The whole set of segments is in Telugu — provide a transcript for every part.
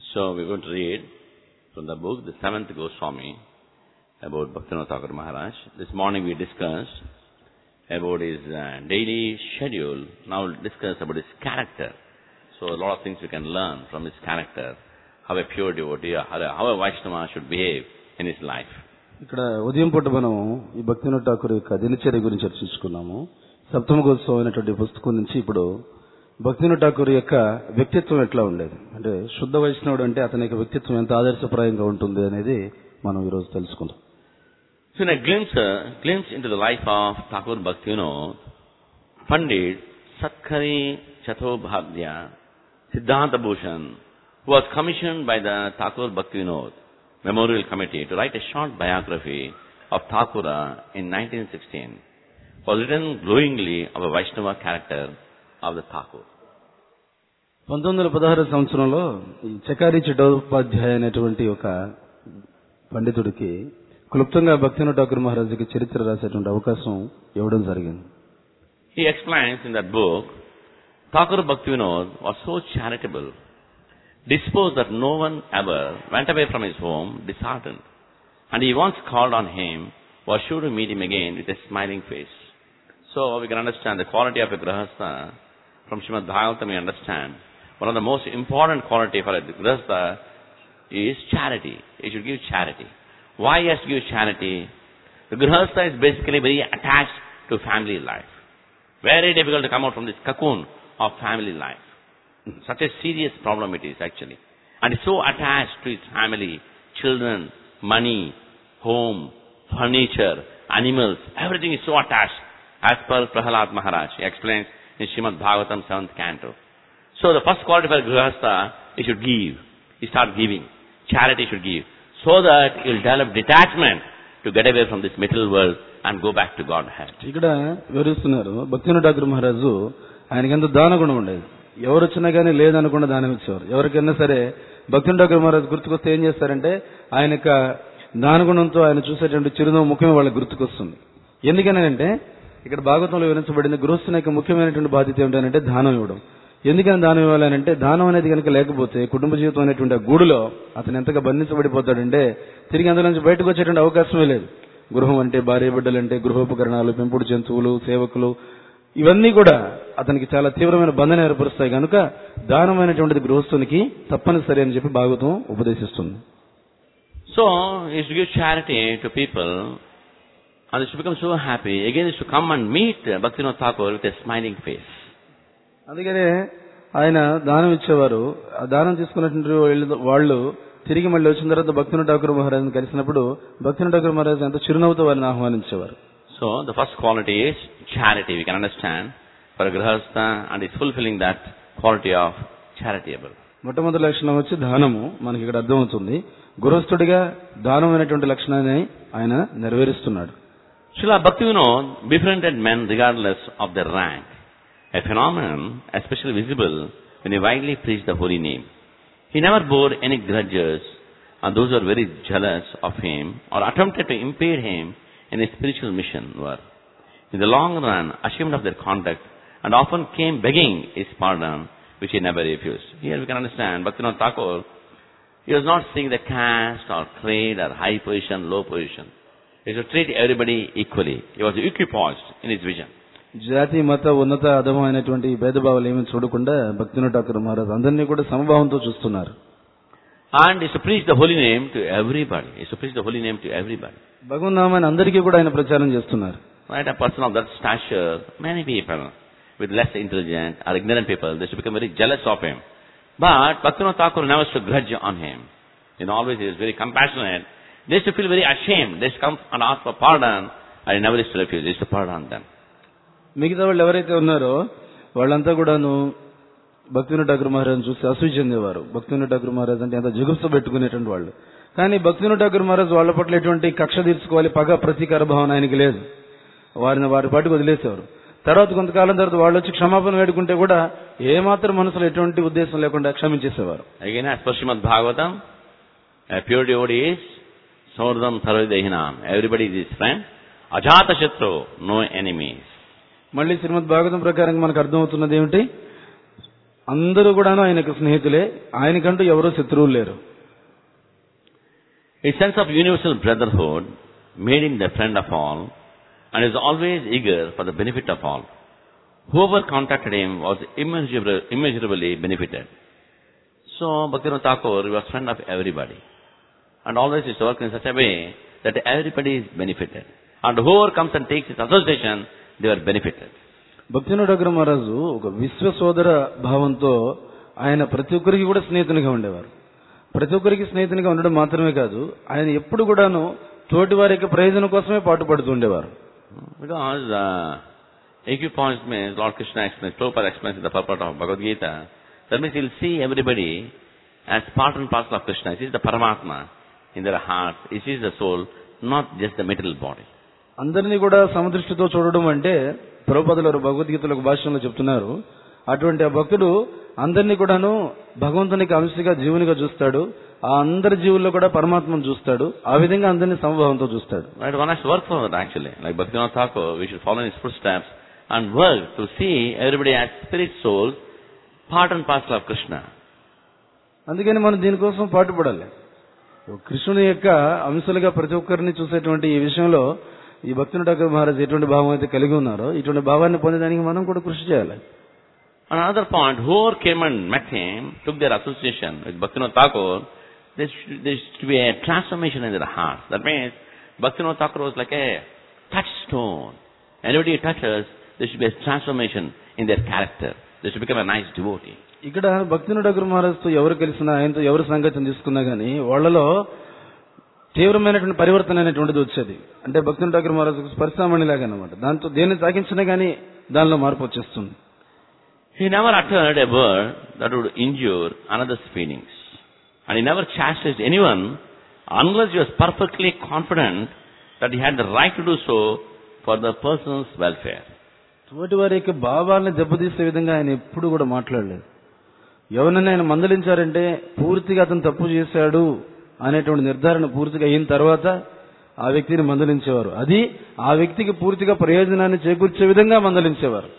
So we're going to read from the book, the Seventh Goswami, about Bhaktivinoda Thakur Maharaj. This morning we discussed about his daily schedule. Now we'll discuss about his character. So a lot of things we can learn from his character. How a pure devotee, how a Vaishnava should behave in his life. ఇక్కడ ఉదయం పూట మనం ఈ భక్తివినోద్ ఠాకూర్ యొక్క దినచర్య గురించి చర్చించుకున్నాము. సప్తమ గోత్సవం అనేటువంటి పుస్తకం నుంచి ఇప్పుడు భక్తివినోద్ ఠాకూర్ యొక్క వ్యక్తిత్వం ఎట్లా ఉండేది, అంటే శుద్ధ వైష్ణవుడు అంటే అతని యొక్క వ్యక్తిత్వం ఎంత ఆదర్శప్రాయంగా ఉంటుంది అనేది మనం ఈరోజు తెలుసుకుందాం. So in a glimpse into the life of Thakur Bhaktivinoda, Pandit Satkari Chattopadhyaya Siddhanta Bhushan, who was commissioned by the Thakur Bhaktivinoda Memorial Committee to write a short biography of Thakura in 1916, was written glowingly of a Vaishnava character of the Thakur. 1916 సంవత్సరంలో ఈ చకారి చటోపాధ్యాయ అనేటువంటి ఒక పండితుడికి క్లుప్తంగా భక్తివినోద్ ఠాకూర్ మహారాజుకి చరిత్ర రాసేటువంటి అవకాశం ఇవ్వడం జరిగింది. He explains in that book, Thakur Bhaktivinoda was so charitable, disposed that no one ever went away from his home disheartened, and he once called on him, was sure to meet him again with a smiling face. So we can understand the quality of a grahastha. From Srimad Bhagavatam we understand one of the most important quality for a grahastha is charity. He should give charity. Why he has to give charity? The grahastha is basically very attached to family life. Very difficult to come out from this cocoon of family life. Such a serious problem it is actually. And is so attached to his family, children, money, home, furniture, animals, everything is so attached. As per Prahalad Maharaj, he explains in Srimad Bhagavatam 7th canto. So the first quality for grahastha, he should give. He start giving. Charity should give. So that he will develop detachment to get away from this material world and go back to Godhead. ఇక్కడ వివరిస్తున్నారు భక్తివినోద్ ఠాకూర్ మహారాజు ఆయనకి ఎంతో దాన గుణం ఉండేది. ఎవరు వచ్చినా కానీ లేదనకుండా దానం ఇచ్చేవారు. ఎవరికైనా సరే భక్తివినోద్ ఠాకూర్ మహారాజు గుర్తుకొస్తే ఏం చేస్తారంటే ఆయన యొక్క దానగుణంతో ఆయన చూసేటువంటి చిరునవ్వు ముఖ్యమైన వాళ్ళకి గుర్తుకొస్తుంది. ఎందుకనంటే ఇక్కడ భాగవతంలో వివరించబడింది గృహస్థుని యొక్క ముఖ్యమైనటువంటి బాధ్యత ఏమిటంటే దానం ఇవ్వడం. ఎందుకని దానం ఇవ్వాలంటే దానం అనేది కనుక లేకపోతే కుటుంబ జీవితం అనేటువంటి ఆ గూడులో అతను ఎంతగా బంధించబడిపోతాడంటే తిరిగి అందులో నుంచి బయటకు వచ్చేటువంటి అవకాశమే లేదు. గృహం అంటే భార్య బిడ్డలంటే గృహోపకరణాలు, పెంపుడు జంతువులు, సేవకులు, ఇవన్నీ కూడా అతనికి చాలా తీవ్రమైన బంధన ఏర్పరుస్తాయి. కనుక దానమైనటువంటిది గృహస్థునికి తప్పనిసరి అని చెప్పి Bhagavatam ఉపదేశిస్తుంది. So he should give charity to people and they should become so happy. Again they should come and meet Bhaktivinoda Thakur with a smiling face. అందుకనే ఆయన దానం ఇచ్చేవారు. ఆ దానం తీసుకున్నటువంటి వాళ్ళు తిరిగి మళ్ళీ వచ్చిన తర్వాత భక్తివినోద్ ఠాకూర్ మహారాజుని కలిసినప్పుడు భక్తివినోద్ ఠాకూర్ మహారాజు ఎంతో చిరునవ్వుతో వారిని ఆహ్వానించేవారు. So the first quality is charity. We can understand for a grahastha and is fulfilling that quality of charitable. మొట్టమొదటి లక్షణం వచ్చి దానము. మనకి ఇక్కడ అర్థమవుతుంది గృహస్థుడిగా దానమైనటువంటి లక్షణాన్ని ఆయన నెరవేరుస్తున్నాడు. Srila Bhaktivinoda befriended men regardless of their rank, a phenomenon especially visible when he widely preached the holy name. He never bore any grudges, and those who were very jealous of him or attempted to impede him in his spiritual mission were, in the long run, ashamed of their conduct and often came begging his pardon, which he never refused. Here we can understand Bhaktivinoda Thakur, he was not seeing the caste or creed or high position, low position. He should treat everybody equally. He was equipoised in his vision. జాతి మత ఉన్నత అధమైనటువంటి భేదభావాలు ఏమీ చూడకుండా భక్తివినోద్ ఠాకూర్ మహారాజ్ అందరినీ కూడా సమభావంతో చూస్తున్నారు. And he should preach the holy name to everybody. He should preach the holy name to everybody. భగవన్నామాన్ని అందరికీ కూడా ఆయన ప్రచారం చేస్తున్నారు. Right, a person of that stature, many people with less intelligent or ignorant people, they should become very jealous of him. But Bhaktivinoda Thakur never took grudge on him. Always he was very compassionate. They used to feel very ashamed. They used to come and ask for pardon, and he never used to refuse. He used to pardon them. మిగతా వాళ్ళు ఎవరైతే ఉన్నారో వాళ్ళంతా కూడాను భక్తివినోద్ ఠాకూర్ మహారాజ్ చూసి అసూయ చెందేవారు. భక్తివినోద్ ఠాకూర్ మహారాజ్ అంటే అంత జుగుప్స పెట్టుకునేటువంటి వాళ్ళు. కానీ భక్తివినోద్ ఠాకూర్ మహారాజ్ వాళ్ళ పట్ల ఎటువంటి కక్ష తీర్చుకోవాలి, పగ ప్రతీకార భావన ఆయనకి లేదు. వారి పాటికి వదిలేసేవారు. తర్వాత కొంతకాలం తర్వాత వాళ్ళు వచ్చి క్షమాపణ వేడుకుంటే కూడా ఏమాత్రం మనసులో ఎటువంటి ఉద్దేశం లేకుండా క్షమించేసేవారు. Again, as per Srimad Bhagavatam, a pure devotee is Saurdam Sarvadehinam. Everybody is his friend. Ajata Shatru, no enemies. మళ్ళీ శ్రీమద్ భాగవతం ప్రకారం మనకు అర్థమవుతున్నది ఏమిటి? అందరూ కూడాను ఆయనకు స్నేహితులే, ఆయనకంటూ ఎవరూ శత్రువులు లేరు. His sense of universal brotherhood made him the friend of all and is always eager for the benefit of all. Whoever contacted him was immeasurably benefited. So, Bhaktivinoda Thakur was friend of everybody and always used to work in such a way that everybody is benefited. And whoever comes and takes his association, they were benefited. భక్తివినోద Thakur మహారాజు ఒక విశ్వ సోదర భావంతో ఆయన ప్రతి ఒక్కరికి కూడా స్నేహితునిగా ఉండేవారు. ప్రతి ఒక్కరికి స్నేహితునిగా ఉండడం మాత్రమే కాదు, ఆయన ఎప్పుడు కూడాను తోటి వారి యొక్క ప్రయోజనం కోసమే పాటుపడుతూ ఉండేవారు. Because equipoise means Lord Krishna explains, Prabhupada explains in the purport of Bhagavad Gita, that means he'll see everybody as part and parcel of Krishna. He sees the Paramatma in their hearts. He sees the soul, not just the material body. అందరినీ కూడా సమదృష్టితో చూడడం అంటే ప్రభుపాదులు భగవద్గీతలో ఒక భాష్యంలో చెప్తున్నారు, అటువంటి ఆ భక్తుడు అందరినీ కూడాను భగవంతునికి అంశగా జీవునిగా చూస్తాడు, ఆ అందరి జీవుల్లో కూడా పరమాత్మను చూస్తాడు, ఆ విధంగా అందరినీ సమభావంతో చూస్తాడు. Right, one has to work for that actually. Like Bhaktivinoda Thakur, we should follow in his footsteps and work to see everybody as spirit souls, part and parcel of Krishna. అందుకని మనం దీనికోసం పాటుపడాలి. కృష్ణుని యొక్క అంశాలుగా ప్రతి ఒక్కరిని చూసేటువంటి ఈ విషయంలో ఈ భక్తివినోద ఠాకూర్ మహారాజ్ ఎటువంటి భావం అయితే కలిగి ఉన్నారో ఇటువంటి భావాన్ని పొందడానికి మనం కూడా కృషి చేయాలి. Another point, whoever came and met him, took their association with Bhaktivinoda Thakur, there should be a transformation in their hearts. That means Bhaktivinoda Thakur was like a touchstone. Anybody he touches, there should be a transformation in their character. They should become a nice devotee. ఇక్కడ భక్తివినోద ఠాకూర్ మహారాజ్తో ఎవరు కలిసినా, ఆయనతో ఎవరు సంగతిని తీసుకున్నా గానీ వాళ్ళలో తీవ్రమైనటువంటి పరివర్తన అనేటువంటిది వచ్చేది. అంటే భక్తివినోద ఠాకూర్ మహారాజ్ స్పర్శామణి లాగా అన్నమాట. దాంతో దేన్ని తాకించినా గానీ దానిలో మార్పు వచ్చేస్తుంది. He never uttered a word that would injure another's feelings. And he never chastised anyone unless he was perfectly confident that he had the right to do so for the person's welfare. తోటి వారి యొక్క భావాలను దెబ్బతీసే విధంగా ఆయన ఎప్పుడు కూడా మాట్లాడలేదు. ఎవరినైనా ఆయన మందలించారంటే పూర్తిగా అతను తప్పు చేశాడు అనేటువంటి నిర్ధారణ పూర్తిగా అయిన తర్వాత ఆ వ్యక్తిని మందలించేవారు. అది ఆ వ్యక్తికి పూర్తిగా ప్రయోజనాన్ని చేకూర్చే విధంగా మందలించేవారు.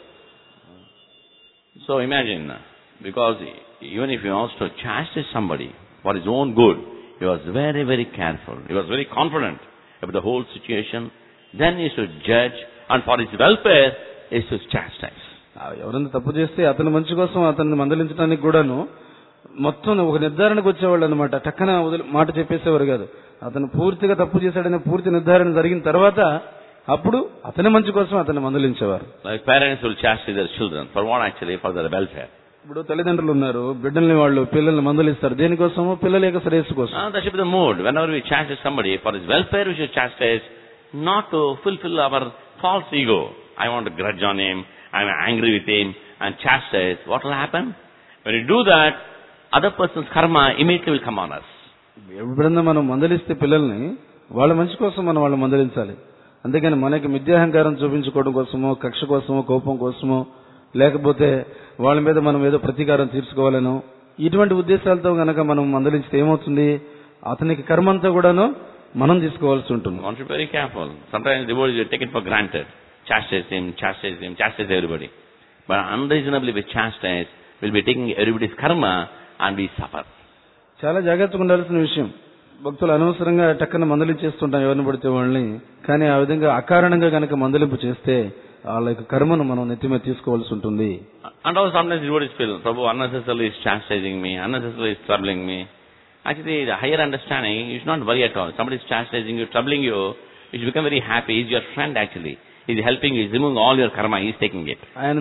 So imagine, because even if he wants to chastise somebody for his own good, he was very, very careful. He was very confident about the whole situation. Then he should judge, and for his welfare, he should chastise. ఎవరైనా తప్పు చేస్తే అతని మంచి కోసం అతన్ని మందలించడానికి కూడాను మొత్తం ఒక నిర్ధారణకు వచ్చేవాళ్ళు అనమాట. టక్కన మాట చెప్పేసేవారు కాదు. అతను పూర్తిగా తప్పు చేశాడనే పూర్తి నిర్ధారణ జరిగిన తర్వాత అప్పుడు అతని మంచి కోసం అతన్ని మందలించేవారు. Like parents will chastise their children. For what actually? For their welfare. ఇప్పుడు తల్లిదండ్రులు ఉన్నారు, బిడ్డల్ని వాళ్ళు పిల్లల్ని మందలిస్తారు. దేనికోసమో? పిల్లల యొక్క శ్రేయస్సు కోసం. That should be the mood. Whenever we chastise somebody, for his welfare we should chastise, not to fulfill our false ego. I want to grudge on him, I am angry with him, and chastise. What will happen? When you do that, other person's karma immediately will come on us. ఎప్పుడన్నా మనం మందలిస్తే పిల్లల్ని వాళ్ళ మంచి కోసం మనం వాళ్ళు మందలించాలి. అందుకని మనకి మిథ్యాహంకారం చూపించుకోవడం కోసమో, కక్ష కోసమో, కోపం కోసమో, లేకపోతే వాళ్ళ మీద మనం ఏదో ప్రతీకారం తీర్చుకోవాలనో ఇటువంటి ఉద్దేశాలతో గనక మనం మందలించితే ఏమవుతుంది? అతనికి కర్మ అంతా కూడాను మనం తీసుకోవాల్సి ఉంటుంది. One should be very careful. Sometimes devotees will take it for granted. Chastise him, chastise everybody. But unreasonably we chastise, we'll be taking everybody's karma and we suffer. చాలా జాగ్రత్తగా ఉండాల్సిన విషయం. భక్తులు అనవసరంగా టక్కన మందలించేస్తుంటాం ఎవరిని పడితే వాళ్ళని. కానీ ఆ విధంగా అకారణంగా గనక మందలింపు చేస్తే వాళ్ళ యొక్క కర్మను మనం నెత్తి మీద తీసుకోవాల్సి ఉంటుంది. And also sometimes devotees feel, Prabhu unnecessarily is chastising me, unnecessarily is troubling me. Actually, the higher understanding, you should not worry at all. Somebody is chastising you, troubling you, you should become very happy. He is your friend actually. He is helping you, he is removing all your karma, he is taking it. ఆయన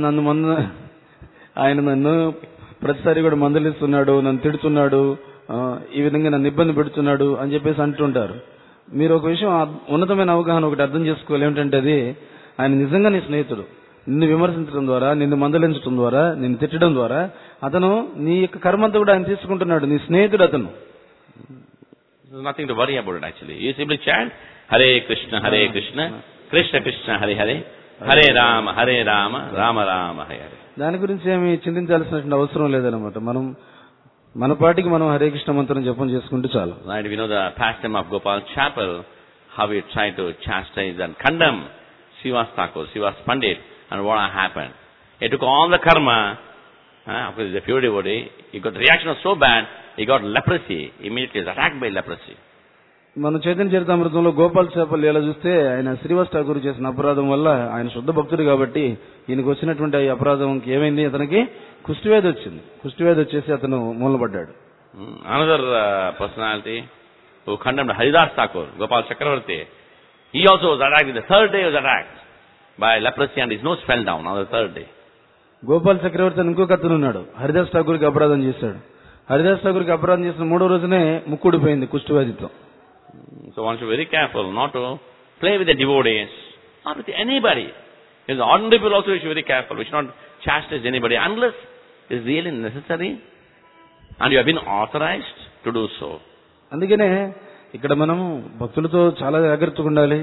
నన్ను ప్రతిసారి కూడా మందలిస్తున్నాడు, నన్ను తిడుతున్నాడు, ఈ విధంగా నన్ను ఇబ్బంది పెడుతున్నాడు అని చెప్పేసి అంటుంటారు. మీరు ఒక విషయం ఉన్నతమైన అవగాహన ఒకటి అర్థం చేసుకోవాలి. ఏమిటంటే అది ఆయన నిజంగా నీ స్నేహితుడు. నిన్ను విమర్శించడం ద్వారా, నిన్ను మందలించడం ద్వారా, నిన్ను తిట్టడం ద్వారా అతను నీ యొక్క కర్మంతా కూడా ఆయన తీసుకుంటున్నాడు. నీ స్నేహితుడు అతను. There's nothing to worry about it actually. You simply chant Hare Krishna, Krishna Krishna, Hare Hare, Hare Rama, Rama Rama, Hare Hare. దాని గురించి ఏమి చింతించాల్సినటువంటి అవసరం లేదన్నమాట. మన పాటికి మనం హరే కృష్ణ మంత్రం జపం చేసుకుంటూ చాలు. Right, we know the pastime of Gopal Chapel, how he tried to chastise and condemn Srivas Thakur, Srivas Pandit, and what happened. He took all the karma After he's a pure devotee, he got the reaction was so bad, he got leprosy. Immediately he was attacked by leprosy. మన చైతన్య చరితామృతంలో గోపాల్ చేపల్లి ఎలా చూస్తే ఆయన శ్రీవాస్ ఠాకూర్ చేసిన అపరాధం వల్ల ఆయన శుద్ధ భక్తుడు కాబట్టి ఈయనకు వచ్చినటువంటి ఈ అపరాధంకి ఏమైంది, అతనికి కుష్ఠవ్యాధి వచ్చింది. కుష్ఠవ్యాధి వచ్చేసి అతను మూలపడ్డాడు. Another personality who condemned Haridas Thakur, Gopal Chakravarti, he also was attacked. The third day he was attacked by leprosy and his nose fell down on the third day. Gopal చక్రవర్తి అని ఇంకొక అతను ఉన్నాడు. హరిదాస్ ఠాకూర్కి అపరాధం చేశాడు. హరిదాస్ ఠాకూర్కి అపరాధం చేసిన 3వ రోజునే ముక్కుడిపోయింది కుష్ఠవ్యాధితో. So one should be very careful not to play with the devotees or with anybody. In the ordinary people also we should be very careful. We should not chastise anybody unless it is really necessary and you have been authorized to do so. అందుకనే ఇక్కడ మనం భక్తులతో చాలా జాగ్రత్తగా ఉండాలి.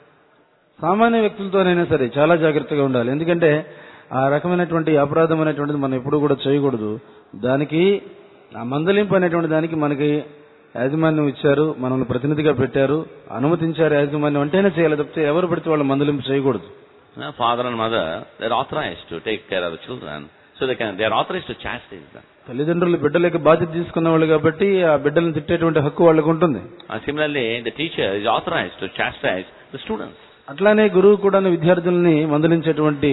సామాన్య వ్యక్తులతోనైనా సరే చాలా జాగ్రత్తగా ఉండాలి. ఎందుకంటే ఆ రకమైనటువంటి అపరాధం అనేటువంటిది మనం ఎప్పుడు కూడా చేయకూడదు. దానికి ఆ మందలింపు అనేటువంటి దానికి మనకి యాజమాన్యం ఇచ్చారు, మనల్ని ప్రతినిధిగా పెట్టారు, అనుమతించారు. యాజమాన్యం అంటేనే చేయాలి తప్పితే ఎవరు పడితే వాళ్ళ మందలింపు చేయకూడదు. Father and mother, they are authorized to take care of the children, so they are authorized to chastise them. తల్లిదండ్రులు బిడ్డలకు బాధ్యత తీసుకున్న వాళ్ళు కాబట్టి ఆ బిడ్డలను తిట్టేటువంటి హక్కు వాళ్ళకు ఉంటుంది. And similarly, the teacher is authorized to chastise the students. అట్లానే గురువు కూడా విద్యార్థుల్ని మందలించేటువంటి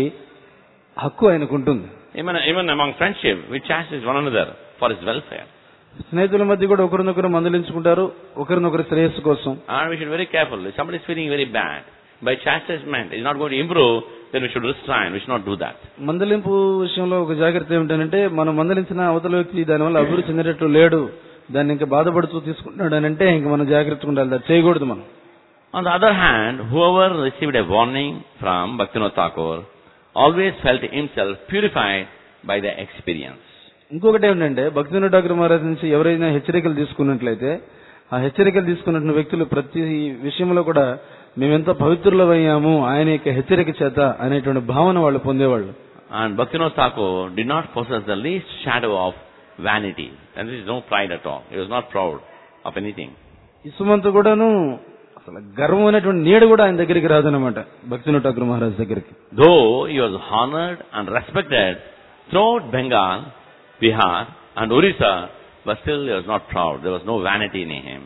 హక్కు ఆయనకు ఉంటుంది. Even among friendship, we chastise one another for his welfare. స్నేహితుల మధ్య కూడా ఒకరినొకరు మందలించుకుంటారు, ఒకరినొకరు శ్రేయస్సు కోసం. And we should be very careful. If somebody is feeling very bad, by chastisement is not going to improve, then we should restrain. We should not do that. మందలింపు విషయంలో ఒక జాగ్రత్త ఏమిటంటే మనం మందలించిన అవతల వ్యక్తి దానివల్ల అభివృద్ధి చెందేటట్టు లేడు, దాన్ని ఇంకా బాధపడుతూ తీసుకుంటున్నాడు అని అంటే ఇంక మనం జాగ్రత్తగా ఉండాలి, అది చేయకూడదు మనం. On the other hand, whoever received a warning from Bhaktivinoda Thakur always felt himself purified by the experience. ఇంకొకటి ఏమిటంటే భక్తివినోద ఠాకూర్ మహారాజ్ నుంచి ఎవరైనా హెచ్చరికలు తీసుకున్నట్లయితే ఆ హెచ్చరికలు తీసుకున్న వ్యక్తులు ప్రతి విషయంలో కూడా మేమెంత పవిత్రులమయ్యాము ఆయన యొక్క హెచ్చరిక చేత అనేటువంటి భావన వాళ్ళు పొందేవాళ్ళు. And Bhaktivinoda Thakur did not possess the least shadow of vanity. And there is no pride at all. He was not proud of anything. ఇసుమంత కూడాను అసలు గర్వం అనేటువంటి నీడ కూడా ఆయన దగ్గరికి రాదనమాట భక్తివినోద ఠాకూర్ మహారాజ్ దగ్గరికి. Though he was honored and respected throughout Bengal, Bihar and Orissa, but still he was not proud. There was no vanity in him.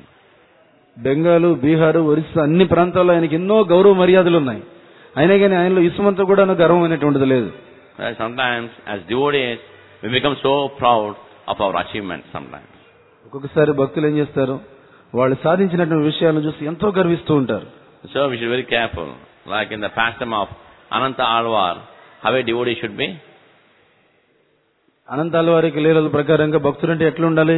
Bengal, Bihar, Orissa అన్ని ప్రాంతాల్లో ఆయనకి ఎన్నో గౌరవ మర్యాదలు ఉన్నాయి. అయినా కానీ ఆయనలో ఇసుమంతా కూడా గర్వం అనేటువంటిది లేదు. Sometimes as devotees we become so proud of our achievements sometimes. ఒక్కొక్కసారి భక్తులు ఏం చేస్తారు, వాళ్ళు సాధించినటువంటి విషయాలను చూసి ఎంతో గర్విస్తూ ఉంటారు. So we should be very careful. Like in the pastime of Ananta Alvar, how a devotee should be? అనంత అల్వారికి లీలల ప్రకారంగా భక్తుడు అంటే ఎట్లా ఉండాలి?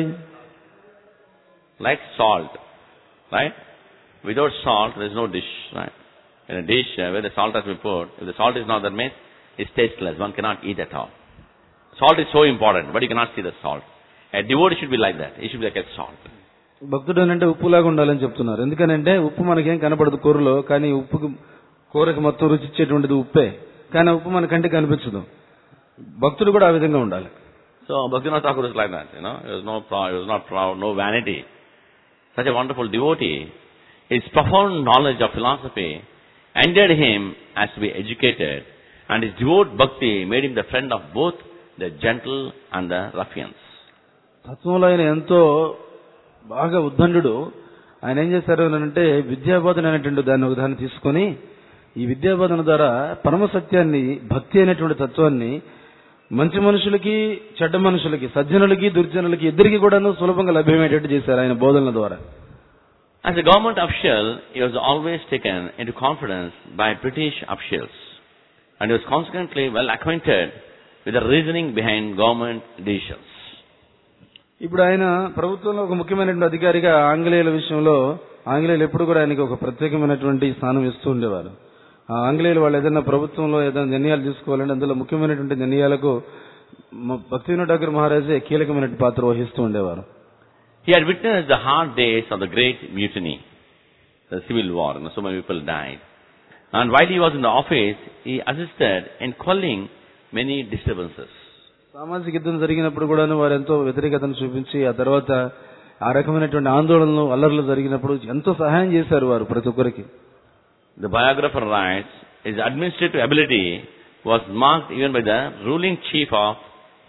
Like salt, right? Without salt there is no dish, right? In a dish where the salt has been put, if the salt is not there means it's tasteless, one cannot eat at all. Salt is so important, but you cannot see the salt. A devotee should be like that. He should be like a salt. భక్తుడు అంటే ఉప్పులాగా ఉండాలని చెప్తున్నారు. ఎందుకనంటే ఉప్పు మనకేం కనపడదు కూరలో, కానీ ఉప్పుకు కూరకు మొత్తం రుచి ఇచ్చేటువంటిది ఉప్పే, కానీ ఉప్పు మన కంటికి కనిపించదు. భక్తుడు కూడా ఆ విధంగా ఉండాలి. So Bhaktivinoda Thakur is like that, you know. He was not proud, no vanity. Such a wonderful devotee. His profound knowledge of philosophy endeared him as to be educated, and his devout bhakti made him the friend of both the gentle and the ruffians. తత్వంలో ఆయన ఎంతో బాగా ఉద్దండు. ఆయన ఏం చేశారు అంటే విద్యాబోధన అనేటువంటి దాన్ని తీసుకొని ఈ విద్యాబోధన ద్వారా పరమ సత్యాన్ని, భక్తి అనేటువంటి తత్వాన్ని మంచి మనుషులకి, చెడ్డ మనుషులకి, సజ్జనులకి, దుర్జనులకి ఇద్దరికి కూడా సులభంగా లభ్యమయ్యేటట్టు చేశారు ఆయన బోధనల ద్వారా. As a government official, he was always taken into confidence by British officials, and he was consequently well acquainted with the reasoning behind government decisions. ఇప్పుడు ఆయన ప్రభుత్వంలో ఒక ముఖ్యమైనటువంటి అధికారిగా ఆంగ్లేయుల విషయంలో ఆంగ్లేయులు ఎప్పుడు కూడా ఆయనకి ఒక ప్రత్యేకమైనటువంటి స్థానం ఇస్తూ ఉండేవారు. ఆంగ్లేయులు వాళ్ళు ఏదైనా ప్రభుత్వంలో ఏదైనా నిర్ణయాలు తీసుకోవాలంటే అందులో ముఖ్యమైనటువంటి నిర్ణయాలకు భక్తివినోద ఠాకూర్ మహారాజే కీలకమైన పాత్ర వహిస్తూ ఉండేవారు. He had witnessed the hard days of the Great Mutiny, the civil war, and so many people died. And while he was in the office, he assisted in quelling many disturbances. సామాజిక యుద్ధం జరిగినప్పుడు కూడా వారు ఎంతో వ్యతిరేకతను చూపించి ఆ తర్వాత ఆ రకమైనటువంటి ఆందోళనలు, అల్లర్లు జరిగినప్పుడు ఎంతో సహాయం చేశారు వారు ప్రతి ఒక్కరికి. The biographer writes, his administrative ability was marked even by the ruling chief of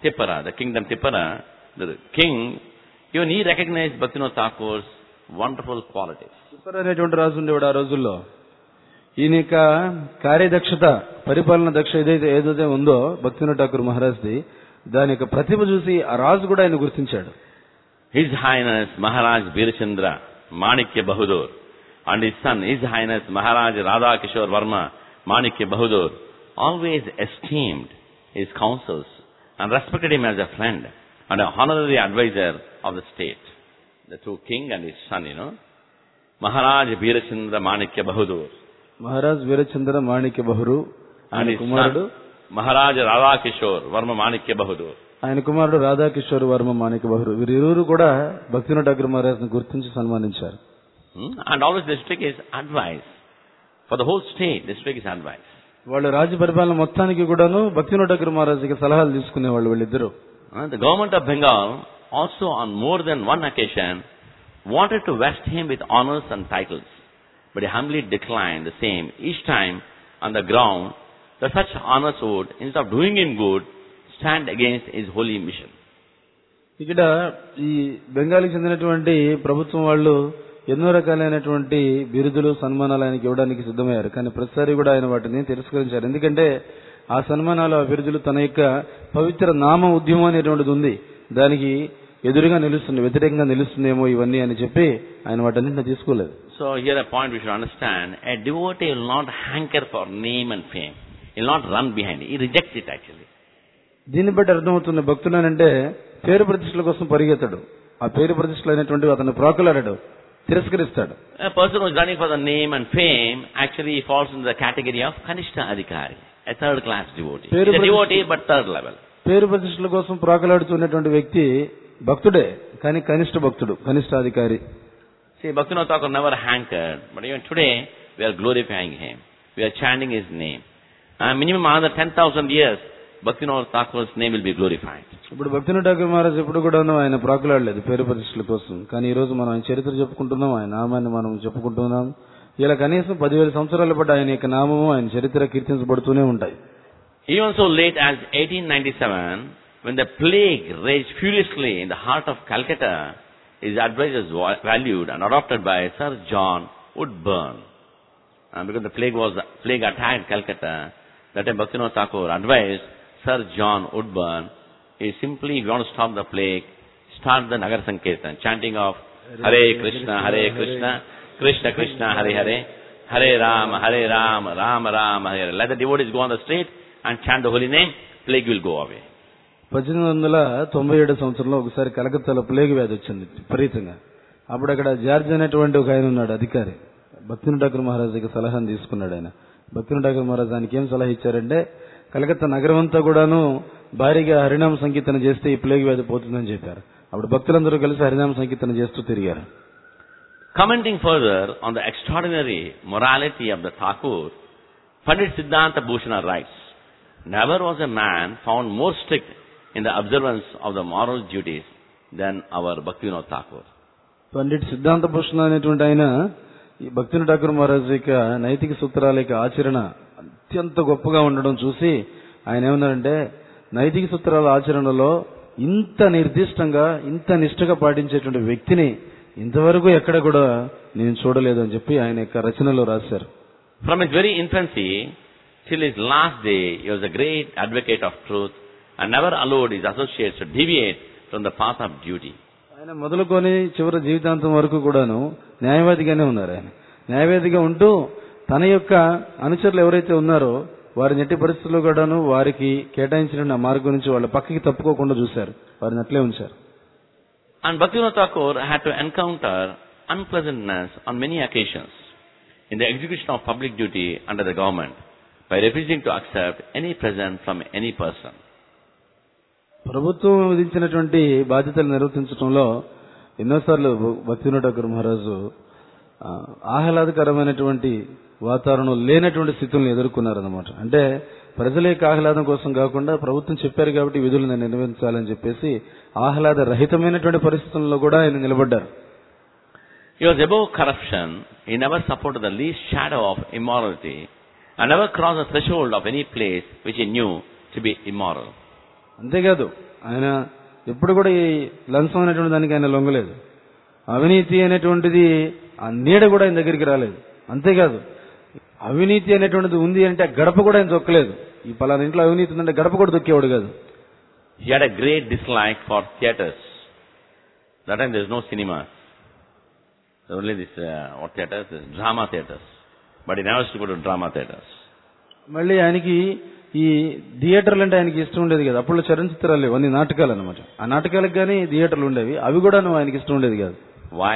Tipara, the kingdom Tipara, the king, even he recognized Bhaktivinoda Thakur's wonderful qualities. తిప్పర్ అనేటువంటి రాజు ఉండేవాడు ఆ రోజుల్లో. ఈయన యొక్క కార్యదక్షత, పరిపాలన దక్ష ఏదైతే ఉందో భక్తివినోద్ ఠాకూర్ మహారాజ్ది, దాని యొక్క ప్రతిభ చూసి ఆ రాజు కూడా ఆయన గుర్తించాడు. His Highness Maharaj Veerachandra Manikya Bahadur and his son, His Highness Maharaj Radha Kishore Varma Manikya Bahadur, always esteemed his counsels and respected him as a friend and an honorary advisor of the state. The two king and his son, Maharaj Veerachandra Manikya Bahadur. Maharaj Veerachandra Manikya బహురు And his son, Maharaj Radha Kishore Varma Manikya Bahadur. ఆయన కుమారుడు రాధాకిషోర్ వర్మ మాణిక్య బహురు. వీరిరువురు కూడా భక్తివినోద్ ఠాకూర్ మహారాజ్ ను గుర్తించి సన్మానించారు. And always they take his advice. For the whole state, they take his advice. వాళ్ళు రాజ్య పరిపాలన మొత్తానికి కూడాను భక్తివినోద్ ఠాకూర్ మహారాజ్కి సలహాలు తీసుకునేవాళ్ళు వీళ్ళిద్దరూ. The government of Bengal also on more than one occasion wanted to vest him with honors and titles, but he humbly declined the same each time on the ground that such honors would, instead of doing him good, stand against his holy mission. ఇక్కడ ఈ బెంగాల్కి చెందినటువంటి ప్రభుత్వం వాళ్ళు ఎన్నో రకాలైనటువంటి బిరుదులు, సన్మానాలు ఆయనకి ఇవ్వడానికి సిద్ధమయ్యారు. కానీ ప్రతిసారి కూడా ఆయన వాటిని తిరస్కరించారు. ఎందుకంటే ఆ సన్మానాలు, ఆ బిరుదులు తన యొక్క పవిత్ర నామ ఉద్యమం అనేటువంటిది ఉంది, దానికి ఎదురుగా నిలుస్తుంది, వ్యతిరేకంగా నిలుస్తుందేమో ఇవన్నీ అని చెప్పి ఆయన వాటన్నింటినీ తీసుకోలేదు. So here a point we should understand: a devotee will not hanker for name and fame. He will not run behind it. He rejects it actually. దీన్ని బట్టి అర్థమవుతుంది, భక్తుడు అంటే పేరు ప్రతిష్టల కోసం పరిగెత్తడు, ఆ పేరు ప్రతిష్టలు అనేటువంటివి అతను ప్రాకులాడడు, తిరస్కరిస్తాడు. A person who is running for the name and fame actually falls in the category of Kanishta Adhikari, a third class devotee. He is a devotee but third level. పేరు ప్రతిష్టల కోసం ప్రాకులాడుతున్నటువంటి వ్యక్తి భక్తుడే, కానీ కనిష్ట భక్తుడు, కనిష్టాధికారి. See, Bhaktivinoda Thakur never hankered, but even today we are glorifying him. We are chanting his name. Minimum another 10,000 years, Bhaktivinoda Thakur's name will be glorified. ఇప్పుడు భక్తివినోద్ ఠాకూర్ మహారాజ్ ఎప్పుడు కూడా ఆయన ప్రాకులాడలేదు పేరు ప్రతిష్టల కోసం. కానీ ఈ రోజు మనం ఆయన చరిత్ర చెప్పుకుంటున్నాం, ఆయన నామాన్ని మనం చెప్పుకుంటున్నాం. ఇలా కనీసం 10,000 సంవత్సరాల పాటు ఆయన యొక్క నామము, ఆయన చరిత్ర కీర్తించబడుతూనే ఉంటాయి. Even so late as 1897, when the plague raged furiously in the heart of Calcutta, his advice was valued and adopted by Sir John Woodburn. Because the plague attacked Calcutta, that time Bhaktivinoda Thakur advised Sir John Woodburn, is simply, if you want to stop the plague, start the Nagar Sankirtan, chanting of Hare Krishna, Krishna Krishna, Hare Hare, Hare Rama, Rama Rama, Hare Hare. Let the devotees go on the street and chant the holy name, plague will go away. 1897 సంవత్సరంలో ఒకసారి కలకత్తాలో ప్లేగ్ వ్యాధి వచ్చింది విపరీతంగా. అప్పుడు అక్కడ జార్జ్ అనేటువంటి ఒక ఆయన ఉన్నాడు, అధికారి. భక్తివినోద్ ఠాకూర్ మహారాజుకి సలహాను తీసుకున్నాడు ఆయన. భక్తివినోద్ ఠాకూర్ మహారాజు ఆయనకి ఏం సలహా ఇచ్చారంటే, కలకత్తా నగరం అంతా కూడాను భారీగా హరినామ సంకీర్తన చేస్తే ఈ ప్లేగ్ వ్యాధి పోతుందని చెప్పారు. అప్పుడు భక్తులందరూ కలిసి హరినామ సంకీర్తన చేస్తూ తిరిగారు. Commenting further on the extraordinary morality of the Thakur, Pandit Siddhanta Bhushana writes, never was a man found more strict in the observance of the moral duties than our Bhaktivinoda Thakur. Pandit సిద్ధాంత భూషణ అనేటువంటి ఆయన ఈ భక్తివినోద్ ఠాకూర్ మహారాజ్ యొక్క నైతిక సూత్రాల యొక్క ఆచరణ అత్యంత గొప్పగా ఉండడం చూసి ఆయన ఏమన్నారంటే, నైతిక సూత్రాల ఆచరణలో ఇంత నిర్దిష్టంగా, ఇంత నిష్ఠగా పాటించేటువంటి వ్యక్తిని ఇంతవరకు ఎక్కడ కూడా నేను చూడలేదు అని చెప్పి ఆయన యొక్క రచనలో రాశారు. From his very infancy till his last day, he was a great advocate of truth and never allowed his associates to deviate from the path of duty. ఆయన మొదలుకొని చివరి జీవితాంతం వరకు కూడాను న్యాయవాదిగానే ఉన్నారు. ఆయన న్యాయవాదిగా ఉంటూ తన యొక్క అనుచరులు ఎవరైతే ఉన్నారో వారిని ఎట్టి పరిస్థితుల్లో కూడాను వారికి కేటాయించిన మార్గం నుంచి వాళ్ళ పక్కకి తప్పుకోకుండా చూశారు, వారిని అట్లే ఉంచారు. And Bhaktivinoda Thakur had to encounter unpleasantness on many occasions in the execution of public duty under the government by refusing to accept any present from any person. ప్రభుత్వం విధించినటువంటి బాధ్యతలు నిర్వర్తించడంలో ఎన్నోసార్లు భక్తివినోద్ ఠాకూర్ మహారాజు ఆహ్లాదకరమైనటువంటి వాతావరణం లేనటువంటి స్థితులను ఎదుర్కొన్నారన్నమాట. అంటే ప్రజల యొక్క ఆహ్లాదం కోసం కాకుండా ప్రభుత్వం చెప్పారు కాబట్టి విధులను నిర్వహించాలని చెప్పేసి ఆహ్లాద రహితమైనటువంటి పరిస్థితుల్లో కూడా ఆయన నిలబడ్డారు. He was above corruption. He never supported the least shadow of immorality and never crossed the threshold of any place which he knew to be immoral. అంతేకాదు, ఆయన ఎప్పుడు కూడా ఈ లంచం అనేటువంటి దానికి ఆయన లొంగలేదు. అవినీతి అనేటువంటిది ఆ నీడ కూడా ఆయన దగ్గరికి రాలేదు. అంతేకాదు అవినీతి అనేటువంటిది ఉంది అంటే గడప కూడా ఆయన తొక్కలేదు. ఈ పలానా ఇంట్లో అవినీతి ఉందంటే గడప కూడా తొక్కేవాడు కాదు. He had a great dislike for theatres. That time there is no cinemas. There only this, what theatres? This drama theatres. But he never used to go to drama theatres. మళ్ళీ ఆయనకి ఈ థియేటర్లు అంటే ఆయనకి ఇష్టం ఉండేది కాదు. అప్పుడు చలనచిత్రాలు లేవు, అన్ని నాటకాలు అనమాట. ఆ నాటకాలకు కానీ థియేటర్లు ఉండేవి, అవి కూడా ఆయనకి ఇష్టం ఉండేది కాదు. Why?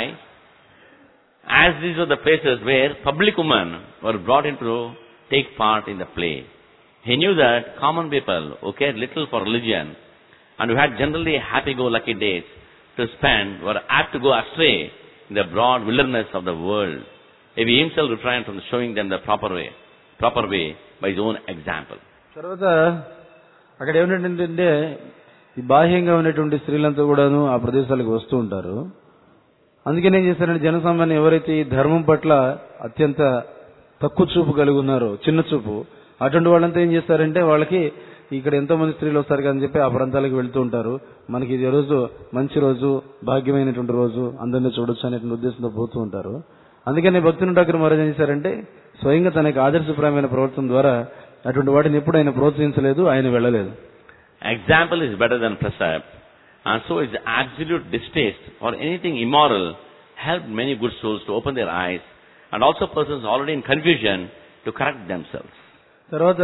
As these were the places where public women were brought in to take part in the play. He knew that common people who cared little for religion and who had generally happy-go-lucky days to spend were apt to go astray in the broad wilderness of the world. He himself refrained from showing them the proper way by his own example. తర్వాత అక్కడ ఏమిటంటే ఈ బాహ్యంగా ఉన్నటువంటి స్త్రీలంతా కూడాను ఆ ప్రదేశాలకు వస్తూ ఉంటారు. అందుకని ఏం చేశారంటే జనసామాన్యం ఎవరైతే ఈ ధర్మం పట్ల అత్యంత తక్కువ చూపు కలిగి ఉన్నారో, చిన్న చూపు, అటువంటి వాళ్ళంతా ఏం చేస్తారంటే వాళ్ళకి ఇక్కడ ఎంతో మంది స్త్రీలు వస్తారు కదా అని చెప్పి ఆ ప్రాంతాలకు వెళ్తూ ఉంటారు. మనకి ఇది రోజు మంచి రోజు, భాగ్యమైనటువంటి రోజు, అందరినీ చూడొచ్చు అనేటువంటి ఉద్దేశంతో పోతూ ఉంటారు. అందుకని భక్తుని ఠాకూర్ మహారాజ్ ఏం చేశారంటే స్వయంగా తనకి ఆదర్శప్రాయమైన ప్రవర్తన ద్వారా అటువంటి వాటిని ఎప్పుడు ఆయన ప్రోత్సహించలేదు, ఆయన వెళ్ళలేదు. Example is better than precept, and so is absolute distaste for anything immoral helped many good souls to open their eyes, and also persons already in confusion to correct themselves. తర్వాత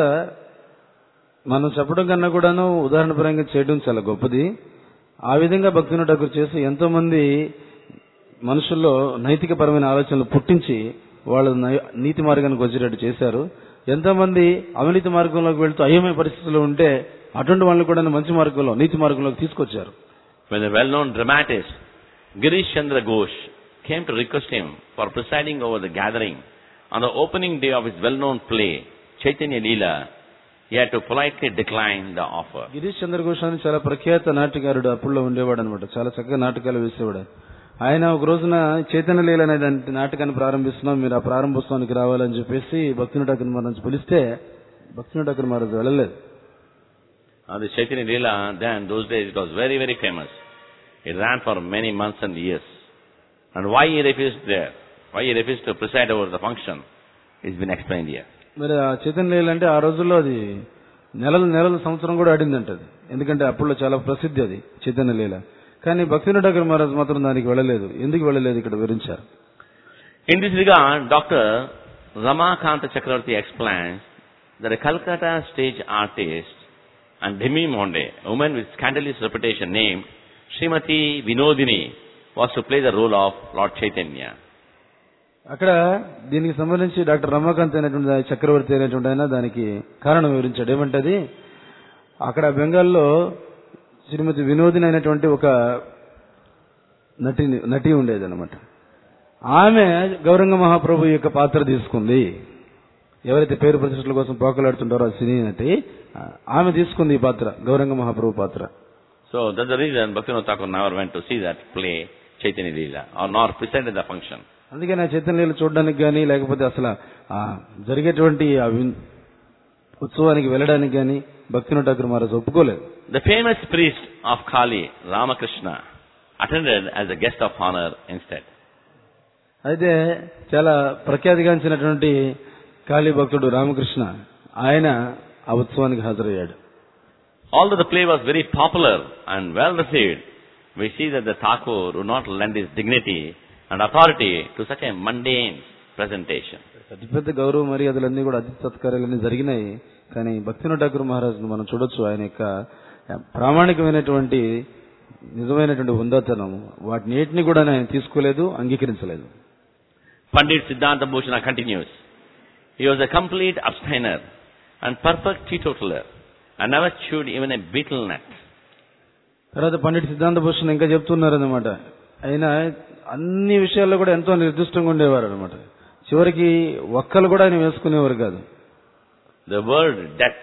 మనం చెప్పడం కన్నా కూడాను ఉదాహరణపరంగా చేయడం చాలా గొప్పది. ఆ విధంగా భక్తుని ఠాకూర్ చేసి ఎంతో మంది మనుషుల్లో నైతిక పరమైన ఆలోచనలు పుట్టించి వాళ్ళు నీతి మార్గానికి వచ్చేటట్టు చేశారు. ఎంతో మంది అవినీతి మార్గంలోకి వెళ్తూ అయోమయ పరిస్థితుల్లో ఉంటే అటువంటి వాళ్ళు కూడా మంచి మార్గంలో, నీతి మార్గంలోకి తీసుకొచ్చారు. When the well-known dramatist Girish Chandra Ghosh came to request him for presiding over the gathering on the opening day of his well-known play Chaitanya Leela, he had to politely decline the offer. Girish చంద్ర ఘోష్ అని చాలా ప్రఖ్యాత నాటకారుడు అప్పుల్లో ఉండేవాడు అనమాట. చాలా చక్కగా నాటకాలు వేసేవాడు. ఆయన ఒక రోజున చైతన్య లీల అనే నాటకాన్ని ప్రారంభిస్తున్నాం, మీరు ఆ ప్రారంభోత్సవానికి రావాలని చెప్పేసి భక్తుని ఠాకూర్ మహారాజ్ పిలిస్తే భక్తుని ఠాకూర్ మహారాజ్ వెళ్ళలేదు. The Chaitanya Leela, then those days it was very, very famous. It ran for many months and years. And why he refused there? Why he refused to preside over the function is been explained here. మరి ఆ చైతన్య లీల అంటే ఆ రోజుల్లో అది నెలల సంవత్సరం కూడా ఆడిందంట అది. ఎందుకంటే అప్పుల్లో చాలా ప్రసిద్ధి అది చైతన్య లీల. కానీ భక్తుని ఠాకూర్ మహారాజ్ మాత్రం దానికి వెళ్ళలేదు. ఎందుకు వెళ్ళలేదు ఇక్కడ వివరించారు. In this regard, Dr. Ramakanta Chakravarti explains that a Calcutta stage artist and demi-monde, a woman with scandalous reputation named Srimati Vinodini, was to play the role of Lord Chaitanya. అక్కడ దీనికి సంబంధించి డాక్టర్ రమాకాంత్ అయినటువంటి చక్రవర్తి అయినటువంటి ఆయన దానికి కారణం వివరించాడు. ఏమంటది, అక్కడ బెంగాల్లో శ్రీమతి వినోదిని అయినటువంటి ఒక నటి ఉండేది అనమాట. ఆమె గౌరంగ మహాప్రభు యొక్క పాత్ర తీసుకుంది. ఎవరైతే పేరు ప్రతిష్టల కోసం పోకలాడుతుంటారో ఆ సినీ నటి, ఆమె తీసుకుంది ఈ పాత్ర, గౌరంగ మహాప్రభు పాత్ర. So that's the reason Bhaktivinoda Thakur never went to see that play Chaitanya Leela or nor presided the function. అందుకని ఆ చైతన్య లీల చూడడానికి కానీ లేకపోతే అసలు జరిగేటువంటి ఉత్సవానికి వెళ్ళడానికి కానీ భక్తివినోద ఠాకూర్ మహారాజ్ ఒప్పుకోలేదు. The famous priest of Kali, Ramakrishna, attended as a guest of honor instead. అయితే చాలా ప్రఖ్యాతిగాంచినటువంటి కాళీ భక్తుడు రామకృష్ణ, ఆయన ఆ ఉత్సవానికి హాజరయ్యాడు. Although the play was very popular and well received, we see that the Thakur would not lend his dignity and authority to such a mundane presentation. పెద్ద గౌరవ మర్యాదలన్నీ కూడా అతిథి సత్కారాలన్నీ జరిగినాయి. కానీ భక్తివినోద ఠాకూర్ మహారాజ్ను మనం చూడొచ్చు. ఆయన యొక్క ప్రామాణికమైనటువంటి నిజమైనటువంటి హుందాతనం వాటిని ఏటిని కూడా ఆయన తీసుకోలేదు, అంగీకరించలేదు. Pandit Siddhanta Bhushana continues, he was a complete abstainer and perfect teetotaler and never chewed even a betel nut. తర్వాత పండిట్ సిద్ధాంత భూషణ్ ఇంకా చెప్తున్నారన్నమాట, ఆయన అన్ని విషయాల్లో కూడా ఎంతో నిర్దిష్టంగా ఉండేవారు అనమాట. చివరికి ఒక్కలు కూడా ఆయన వేసుకునేవారు కాదు. The word debt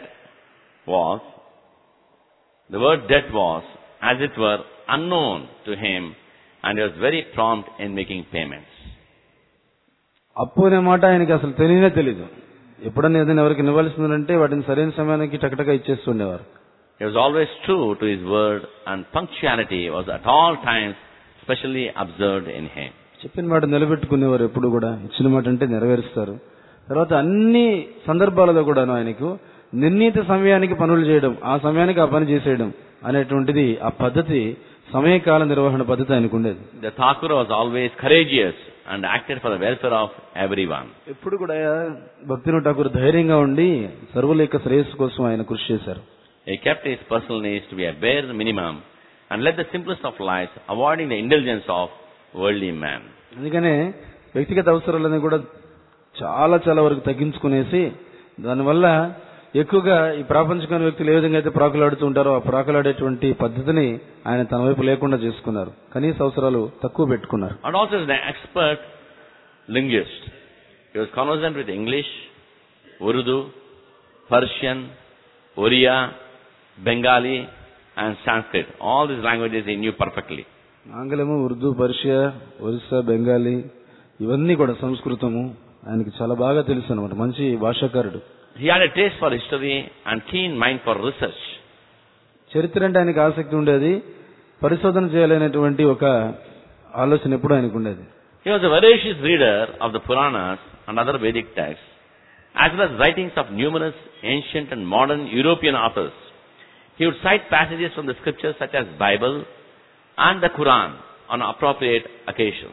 was, as it were, unknown to him, and he was very prompt in making payments. అప్పు అనే మాట ఆయనకి అసలు తెలియనే తెలీదు. ఎప్పుడన్నా ఏదైనా ఎవరికి ఇవ్వాల్సిందంటే వాటిని సరైన సమయానికి టకటగా ఇచ్చేస్తుండేవారు. He was always true to his word, and punctuality was at all times specially observed in him. చెప్పిన మాట నిలబెట్టుకునేవారు, ఎప్పుడు కూడా ఇచ్చిన మాట అంటే నెరవేరుస్తారు. తర్వాత అన్ని సందర్భాలలో కూడాను ఆయనకు నిర్ణీత సమయానికి పనులు చేయడం, ఆ సమయానికి ఆ పని చేసేయడం అనేటువంటిది ఆ పద్ధతి, సమయకాల నిర్వహణ పద్ధతి ఆయనకు ఉండేది. The Thakur was always courageous and acted for the welfare of everyone. ఎప్పుడు కూడా భక్తివినోద్ ఠాకూర్ ధైర్యంగా ఉండి సర్వుల యొక్క శ్రేయస్సు కోసం ఆయన కృషి చేశారు. He kept his personal needs to be a bare minimum and led the simplest of lives, avoiding the indulgence of worldly man. అందుకనే వ్యక్తిగత అవసరాలని కూడా చాలా చాలా వరకు తగ్గించుకునేసి, దానివల్ల ఎక్కువగా ఈ ప్రాపంచికమైన వ్యక్తులు ఏ విధంగా అయితే ప్రాకులాడుతూ ఉంటారో ఆ ప్రాకులాడేటువంటి పద్ధతిని ఆయన తన వైపు లేకుండా చేసుకున్నారు. కనీస అవసరాలు తక్కువ పెట్టుకున్నారు. And also as an expert linguist. He was conversant with English, Urdu, Persian, Oriya, Bengali and Sanskrit. All these languages he knew perfectly. ఆంగ్లము, ఉర్దూ, పర్షియా, ఒరిస్సా, బెంగాలీ ఇవన్నీ కూడా, సంస్కృతము ఆయనకి చాలా బాగా తెలుసు అన్నమాట. మంచి భాషాకారుడు. He had a taste for history and keen mind for research. చరిత్ర అంటే ఆయనకు ఆసక్తి ఉండేది, పరిశోధన చేయాలనేటువంటి ఒక ఆలోచన ఎప్పుడు ఆయనకు ఉండేది. He was a voracious reader of the Puranas and other Vedic texts, as well as writings of numerous ancient and modern European authors. He would cite passages from the scriptures such as Bible and the Quran on appropriate occasions.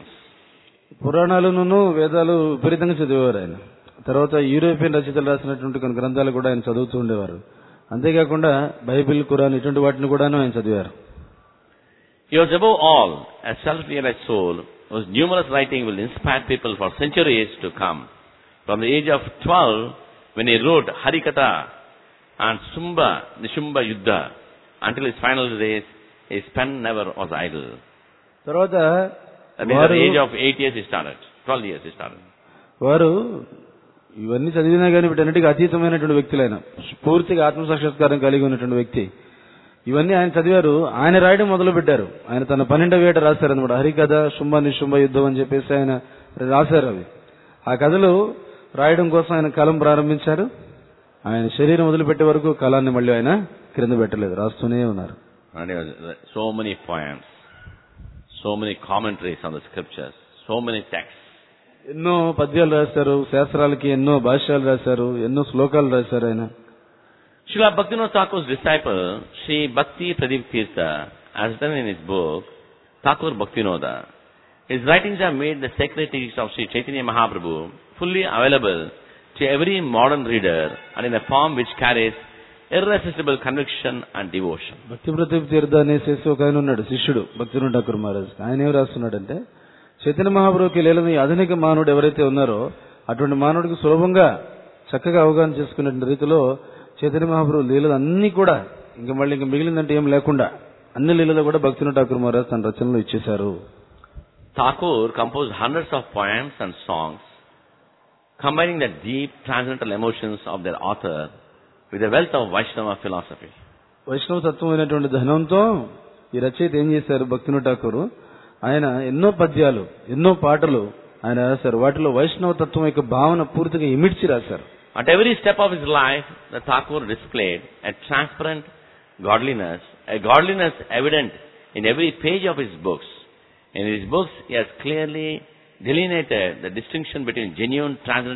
పురాణాలను వేదాలు విపరీతంగా చదివేవారు ఆయన. తర్వాత యూరోపియన్ రచయితలు రాసినటువంటి కొన్ని గ్రంథాలు కూడా ఆయన చదువుతూ ఉండేవారు. అంతేకాకుండా బైబిల్, ఖురాన్ ఇటువంటి వాటిని కూడా ఆయన చదివారు. He was above all a self-realized soul whose numerous writing will inspire people for centuries to come. From the age of 12, when he wrote Harikatha and Sumba Nishumba Yuddha, until his final days, his pen never was idle. తర్వాత At the age of 8 years he started. 12 years he started. వారు ఇవన్నీ చదివినా కానీ వీటన్నిటికీ అతీతమైనటువంటి వ్యక్తులైన, పూర్తిగా ఆత్మసాక్షాత్కారం కలిగి ఉన్నటువంటి వ్యక్తి. ఇవన్నీ ఆయన చదివారు. ఆయన రాయడం మొదలు పెట్టారు. ఆయన తన 12వ ఏట రాశారు అనమాట. హరికథ, శుంభ నిశుంభ యుద్ధం అని చెప్పేసి ఆయన రాశారు. అవి ఆ కథలు రాయడం కోసం ఆయన కలం ప్రారంభించారు. ఆయన శరీరం వదిలిపెట్టే వరకు కలాన్ని మళ్ళీ ఆయన క్రింద పెట్టలేదు, రాస్తూనే ఉన్నారు. And he was so many poems, so many commentaries on the scriptures, so many texts. ఎన్నో పద్యాలు రాశారు, శాస్త్రాలకి ఎన్నో భాష్యాలు రాశారు, ఎన్నో శ్లోకాలు రాశారు ఆయన. Srila Bhaktivinoda Thakur's disciple, Sri Bhakti Pradeep Tirtha, has done in his book, Thakur Bhaktivinoda. His writings have made the sacred teachings of Sri Chaitanya Mahaprabhu fully available to every modern reader and in a form which carries irresistible conviction and devotion. భక్తి ప్రదీప్ తీర్థ అనేసి ఒక ఆయన ఉన్నాడు, శిష్యుడు భక్తివినోద్ ఠాకూర్ మహారాజ్. ఆయన ఏం రాస్తున్నాడంటే, చైతన్య మహాప్రభుకి లీలని ఆధునిక మానవుడు ఎవరైతే ఉన్నారో అటువంటి మానవుడికి సులభంగా చక్కగా అవగాహన చేసుకునే రీతిలో చైతన్య మహాప్రభు లీలలు అన్ని కూడా ఇంకా మిగిలిందంటే ఏం లేకుండా అన్ని లీలలో కూడా భక్తివినోద్ ఠాకూర్ మహారాజ్ తన రచనలో ఇచ్చేశారు. Thakur composed hundreds of poems and songs, combining the deep transcendental emotions of their author with the wealth of Vaishnava philosophy. వైష్ణవ తత్వమైనటువంటి ధనంతో ఈ రచయిత ఏం చేశారు, భక్తివినోద్ ఠాకూర్, ఆయన ఎన్నో పద్యాలు, ఎన్నో పాటలు ఆయన రాశారు. వాటిలో వైష్ణవ తత్వం యొక్క భావన పూర్తిగా ఇమిడ్చి రాశారు. At every step of his life, the Thakur displayed a transparent godliness, a godliness evident in every page of his books. In his books, he has clearly delineated the distinction between genuine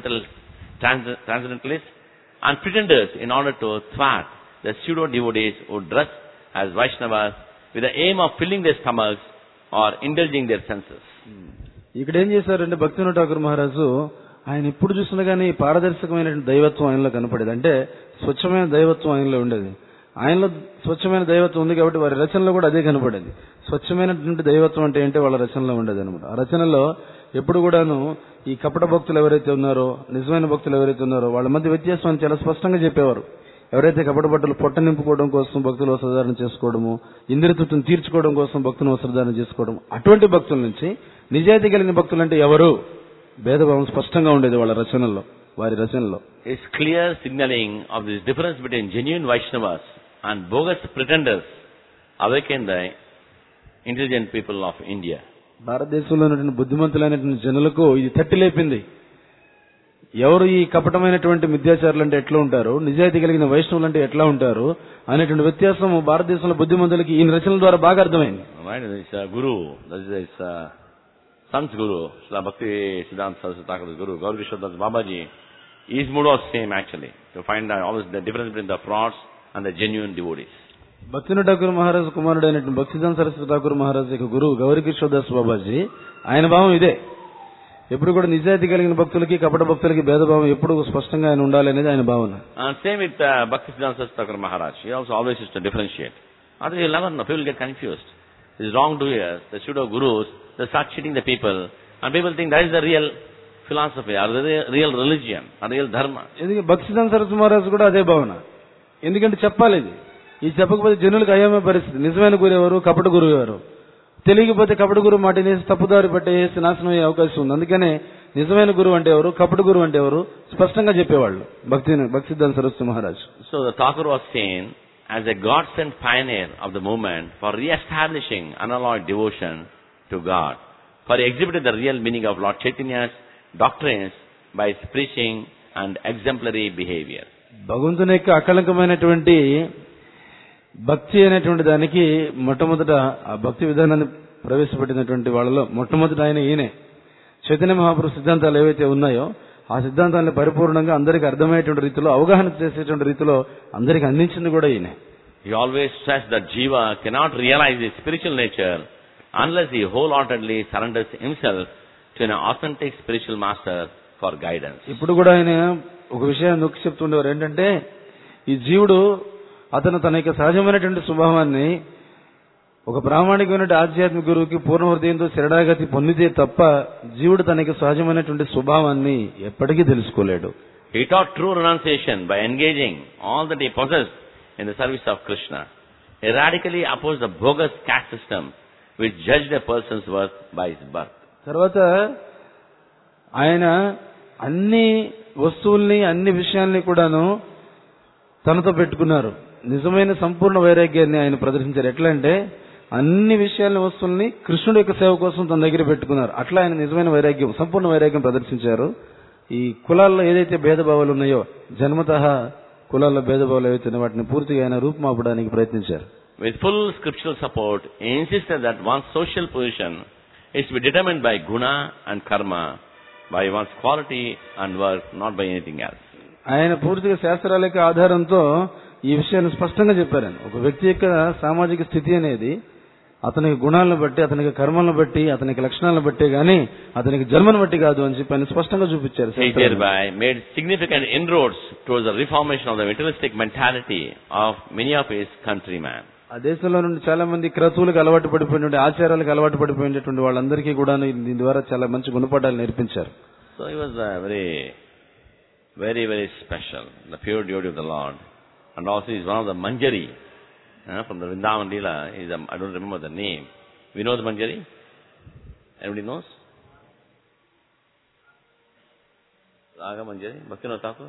transcendentalists and pretenders in order to thwart the pseudo-devotees who dress as Vaishnavas with the aim of filling their stomachs or indulging their senses. ఇక్కడ ఏం చేశారంటే భక్తివినోద్ ఠాకూర్ మహారాజు ఆయన ఎప్పుడు చూసినా కానీ పారదర్శకమైనటువంటి దైవత్వం ఆయనలో కనపడేది. అంటే స్వచ్ఛమైన దైవత్వం ఆయనలో ఉండేది. ఆయనలో స్వచ్ఛమైన దైవత్వం ఉంది కాబట్టి వారి రచనలో కూడా అదే కనపడేది. స్వచ్ఛమైనటువంటి దైవత్వం అంటే ఏంటో వాళ్ళ రచనలో ఉండేది అనమాట. ఆ రచనలో ఎప్పుడు కూడాను ఈ కపట భక్తులు ఎవరైతే ఉన్నారో, నిజమైన భక్తులు ఎవరైతే ఉన్నారో వాళ్ళ మధ్య వ్యత్యాసం చాలా స్పష్టంగా చెప్పేవారు. ఎవరైతే కపట భక్తులు పొట్ట నింపుకోవడం కోసం భక్తులు వస్త్రధారణ చేసుకోవడము, ఇంద్రియ తృప్తిని తీర్చుకోవడం కోసం భక్తులు వస్త్రధారణ చేసుకోవడం, అటువంటి భక్తుల నుంచి నిజాయితీ కలిగిన భక్తులు అంటే ఎవరు భేదభావం స్పష్టంగా ఉండేది వాళ్ళ రచనల్లో, వారి రచనలో. It's clear signaling of this difference between genuine Vaishnavas and bogus pretenders awakened the intelligent people of India. భారతదేశంలో ఉన్నటువంటి బుద్ధిమంతులైనటువంటి జనులకు ఇది తట్టి లేపింది. ఎవరు ఈ కపటమైనటువంటి మిథ్యాచారులు అంటే ఎట్లా ఉంటారు, నిజాయితీ కలిగిన వైష్ణవులు అంటే ఎట్లా ఉంటారు అనేటువంటి వ్యత్యాసం భారతదేశంలో బుద్ధిమంతులకి ఈ రచనల ద్వారా బాగా అర్థమైంది. Right? It's a guru. That is Sant's guru. Srila Bhakti Siddhanta Saraswati Thakur's guru, Gaur Kishore Das Babaji. His mood was same actually. To find out always the difference between the frauds and the genuine devotees. భక్తివినోద్ Thakur Maharaj కుమారుడు అయినటువంటి భక్తి సిద్ధాంత సరస్వతి ఠాకూర్ మహారాజ్ యొక్క గురువు గౌరీ కిషోర్ దాస్ బాబాజీ, ఆయన భావం ఇదే. ఎప్పుడు కూడా నిజాయితీ కలిగిన భక్తులకి కపట భక్తులకి భేదభావం ఎప్పుడు స్పష్టంగా ఆయన ఉండాలి అనేది ఆయన భావన. And same with Bhakti Siddhanta Saraswati Thakur Maharaj. He also always used to differentiate. Otherwise you'll never know. People get confused. These wrongdoers, the pseudo gurus, they start cheating the people, and people think that is the real philosophy, or the real religion, or real dharma. ఎందుకంటే భక్తి సిద్ధాంత సరస్వతి మహారాజ్ కూడా అదే భావన. ఎందుకంటే చెప్పాలి ఇది చెప్పకపోతే జనులకు అయ్యే పరిస్థితి. నిజమైన గురువు ఎవరు, కపట గురువు ఎవరు తెలియకపోతే కపట గురువు మాటనేసి తప్పుదారి పట్టేసి నాశనం అయ్యే అవకాశం ఉంది. అందుకనే నిజమైన గురువు అంటే ఎవరు, కపట గురువు అంటే ఎవరు స్పష్టంగా చెప్పేవాళ్ళు భక్తి సిద్ధాంత Saraswati Maharaj. So the Thakur was seen as a God-sent pioneer of the movement for re-establishing unalloyed devotion to God. For he exhibited the real meaning of Lord Chaitanya's doctrines by his preaching and exemplary behavior. భగవంతుని యొక్క అకలంకమైనటువంటి భక్తి అనేటువంటి దానికి మొట్టమొదట ఆ భక్తి విధానాన్ని ప్రవేశపెట్టినటువంటి వాళ్ళలో మొట్టమొదట ఆయన ఈయనే. చైతన్య మహాప్రభు సిద్ధాంతాలు ఏవైతే ఉన్నాయో ఆ సిద్ధాంతాలను పరిపూర్ణంగా అందరికీ అర్థమయ్యేటువంటి రీతిలో, అవగాహన చేసేటువంటి రీతిలో అందరికీ అందించింది కూడా ఈయనే. He always stressed that Jiva cannot realize his spiritual nature unless he wholeheartedly surrenders himself to an authentic spiritual master for guidance. ఇప్పుడు కూడా ఆయన ఒక విషయాన్ని నొక్కి చెప్తుండేవారు. ఏంటంటే ఈ జీవుడు అతను తన యొక్క సహజమైనటువంటి స్వభావాన్ని ఒక ప్రామాణికమైన ఆధ్యాత్మిక గురువుకి పూర్ణ హృదయంతో శరణాగతి పొందితే తప్ప జీవుడు తన యొక్క సహజమైనటువంటి స్వభావాన్ని ఎప్పటికీ తెలుసుకోలేడు. He taught true renunciation by engaging all that he possessed in the service of Krishna. He radically opposed the bogus caste system which judged a person's worth by his birth. తర్వాత ఆయన అన్ని వస్తువుల్ని అన్ని విషయాల్ని కూడాను తనతో పెట్టుకున్నారు. నిజమైన సంపూర్ణ వైరాగ్యాన్ని ఆయన ప్రదర్శించారు. ఎట్లా అంటే అన్ని విషయాల వస్తువుల్ని కృష్ణుడి యొక్క సేవ కోసం తన దగ్గర పెట్టుకున్నారు. అట్లా ఆయన నిజమైన వైరాగ్యం, సంపూర్ణ వైరాగ్యం ప్రదర్శించారు. ఈ కులాల్లో ఏదైతే భేదభావాలు ఉన్నాయో, జన్మతః కులాల్లో భేదభావాలు ఏవైతే ఉన్నాయో వాటిని పూర్తిగా ఆయన రూపుమాపడానికి ప్రయత్నించారు. With full scriptural support, he insisted that one's social position is to be determined by guna and karma, by one's quality and work, not by anything else. ఆయన పూర్తిగా శాస్త్రాల యొక్క ఆధారంతో ఈ విషయాన్ని స్పష్టంగా చెప్పారు. ఒక వ్యక్తి యొక్క సామాజిక స్థితి అనేది అతనికి గుణాలను బట్టి, అతనికి కర్మలను బట్టి, అతనికి లక్షణాలను బట్టే గానీ అతనికి జన్మను బట్టి కాదు అని చెప్పి ఆయన స్పష్టంగా చూపించారు. He thereby made significant inroads towards the reformation of the materialistic mentality of many of his countrymen. ఆ దేశంలో నుండి చాలా మంది క్రతువులకు అలవాటు పడిపోయినటువంటి, ఆచారాలకు అలవాటు పడిపోయినటువంటి వాళ్ళందరికీ కూడా దీని ద్వారా చాలా మంచి గుణపాఠాలు నేర్పించారు. So he was very, very, very special, the pure devotee of the Lord. And also he is one of the Manjari from the Vrindavan Leela. I don't remember the name. We know the Manjari? Everybody knows? Raga Manjari, Bhaktivinoda Thakur.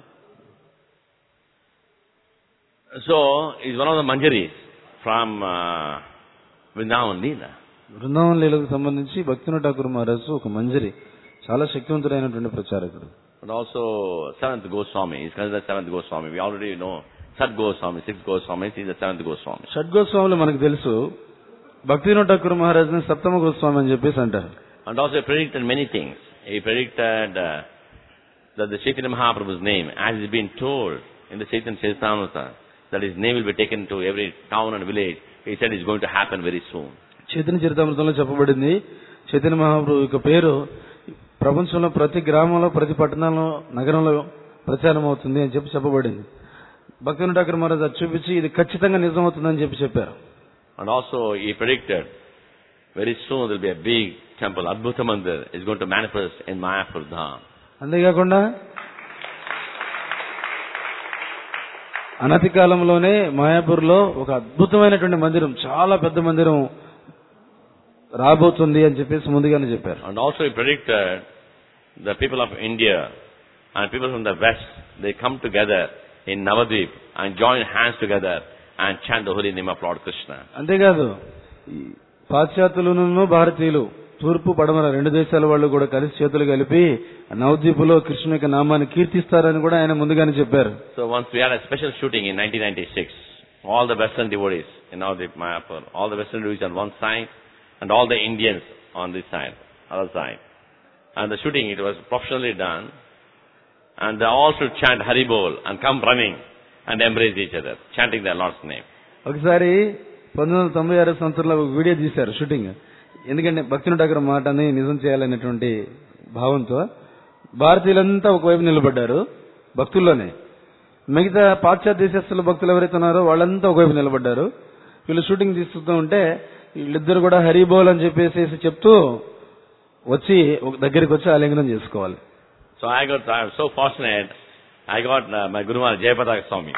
So he is one of the Manjaris from Vrindavan Leela. Brindavan లీలకు సంబంధించి భక్తివినోద్ ఠాకూర్ మహారాజు ఒక మంజరి, చాలా శక్తివంతుడైనటువంటి ప్రచారకుడు. And also seventh Goswami, he is considered seventh Goswami. We already know Sat Goswami, sixth Goswami, he is the seventh Goswami. షడ్ గోస్వాములు మనకు తెలుసు. భక్తివినోద్ ఠాకూర్ మహారాజుని సప్తమ గోస్వామి అని చెప్పేసి అంటారు. And also he predicted many things. He predicted that the Chaitanya Mahaprabhu's name, as is been told in the Chaitanya Charitamrita, that his name will be taken to every town and village. He said it's going to happen very soon. Chaitanya చరితామృతంలో చెప్పబడింది చైతన్య మహాప్రభు యొక్క పేరు ప్రపంచంలో ప్రతి గ్రామంలో, ప్రతి పట్టణంలో, నగరంలో ప్రచారం అవుతుంది అని చెప్పి చెప్పబడింది. భక్తివినోద్ ఠాకూర్ మహారాజ్ అది చూపించి ఇది ఖచ్చితంగా నిజమవుతుందని చెప్పి చెప్పారు. And also he predicted very soon there will be a big temple, Adbhuta Mandir, is going to manifest in Mayapur Dham. అంతేకాకుండా అనతి కాలంలోనే మాయాపూర్లో ఒక అద్భుతమైనటువంటి మందిరం, చాలా పెద్ద మందిరం రాబోతుంది అని చెప్పేసి ముందుగానే చెప్పారు. And also he predicted the people of India and people from the West, they come together in Navadvip and join hands together and chant the holy name of Lord Krishna. అంతేకాదు పాశ్చాత్యులను భారతీయులు తూర్పు పడమర రెండు దేశాల వాళ్ళు కూడా కలిసి చేతులు కలిపి నవద్వీపులో కృష్ణుని యొక్క నామాన్ని కీర్తిస్తారని కూడా ఆయన ముందుగానే చెప్పారు. So once we had a special shooting in 1996, all the Western devotees in Navadvip Mayapur, all the Western devotees on one side and all the Indians on this side, other side. And the shooting, it was professionally done, and they all should chant Hari Bol and come running and embrace each other, chanting their Lord's name. ఒకసారి 1996 సంవత్సరంలో ఒక వీడియో తీశారు షూటింగ్. ఎందుకంటే భక్తుని దగ్గర మాటని నిజం చేయాలనేటువంటి భావంతో భారతీయులంతా ఒకవైపు నిలబడ్డారు భక్తుల్లోనే. మిగతా పాశ్చాత్య దేశస్తుల భక్తులు ఎవరైతే ఉన్నారో వాళ్ళంతా ఒకవైపు నిలబడ్డారు. వీళ్ళు షూటింగ్ తీస్తూ ఉంటే వీళ్ళిద్దరు కూడా హరిబోల్ అని చెప్పేసి చెప్తూ వచ్చి దగ్గరికి వచ్చి ఆలింగనం చేసుకోవాలి. So I am so fortunate. I got my Guru Maharaj Jayapataka Swami.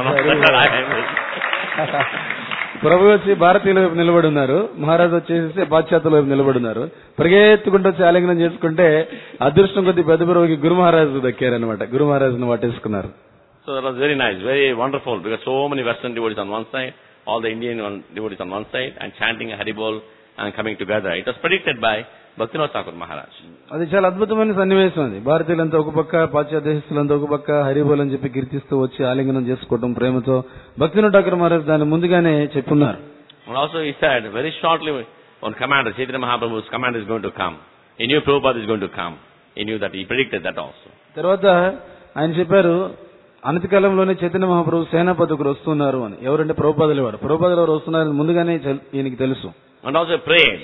ప్రభు వచ్చి భారతీయుల వైపు నిలబడి ఉన్నారు, మహారాజు వచ్చేసి పాశ్చాత్యుల వైపు నిలబడి ఉన్నారు. పరిగెత్తుకుంటూ వచ్చి ఆలింగనం చేసుకుంటే అదృష్టం కొద్ది పెద్ద ప్రభుకి గురు మహారాజు దక్కారనమాట. గురు మహారాజును వాటేసుకున్నారు. So that was very nice, very wonderful, because so many Western devotees on one side, all the Indian devotees on one side, and chanting a Haribol and coming together. It was predicted by Bhaktivinoda Thakur Maharaj. అది చాలా అద్భుతమైన సన్నివేశం. అది భారతీయులంతా ఒక పక్క, పాశ్చాత్య దేశస్తులంతా ఒక పక్క హరిబోల్ అని చెప్పి కీర్తిస్తూ వచ్చి ఆలింగనం చేసుకోవడం ప్రేమతో భక్తివినోద ఠాకూర్ మహారాజ్ దాన్ని ముందుగానే చెప్పున్నారు. And also he said very shortly on command, Chaitanya Mahaprabhu's command is going to come. He knew Prabhupada is going to come. He knew that, he predicted that also. తర్వాత ఆయన చెప్పారు అనతి కాలంలోనే చైతన్య మహాప్రభు సేనాపతి ఒకరు వస్తున్నారు అని. ఎవరంటే ప్రభుపాదులు వారు. ప్రభుపాదులు ఎవరు వస్తున్నారని ముందుగానే ఈయనకి తెలుసు. And also prayed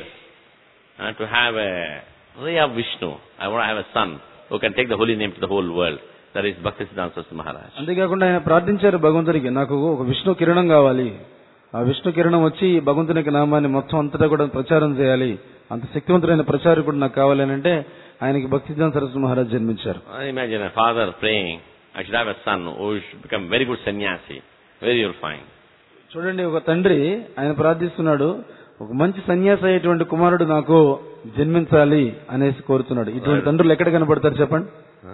to have a ray of Vishnu. I want to have a son who can take the holy name to the whole world. That is Bhaktisiddhanta Saraswati Maharaj. అంతేకాకుండా ఆయన ప్రార్థించారు భగవంతుడికి, నాకు ఒక విష్ణు కిరణం కావాలి, ఆ విష్ణు కిరణం వచ్చి భగవంతుని యొక్క నామాన్ని మొత్తం అంతటా కూడా ప్రచారం చేయాలి, అంత శక్తివంతుడైన ప్రచారకుడు నాకు కావాలి అని అంటే ఆయనకి భక్తిసిద్ధాంత సరస్వతి మహారాజ్ జన్మించారు. Imagine a father praying, I should have a son who should become very good sannyasi, very you'll find. చూడండి, ఒక తండ్రి ఆయన ప్రార్థిస్తున్నాడు, ఒక మంచి సన్యాసి అయ్యేటువంటి కుమారుడు నాకు జన్మించాలి అనేసి కోరుతున్నాడు. ఇటువంటి తండ్రులు ఎక్కడ కనపడతారు చెప్పండి?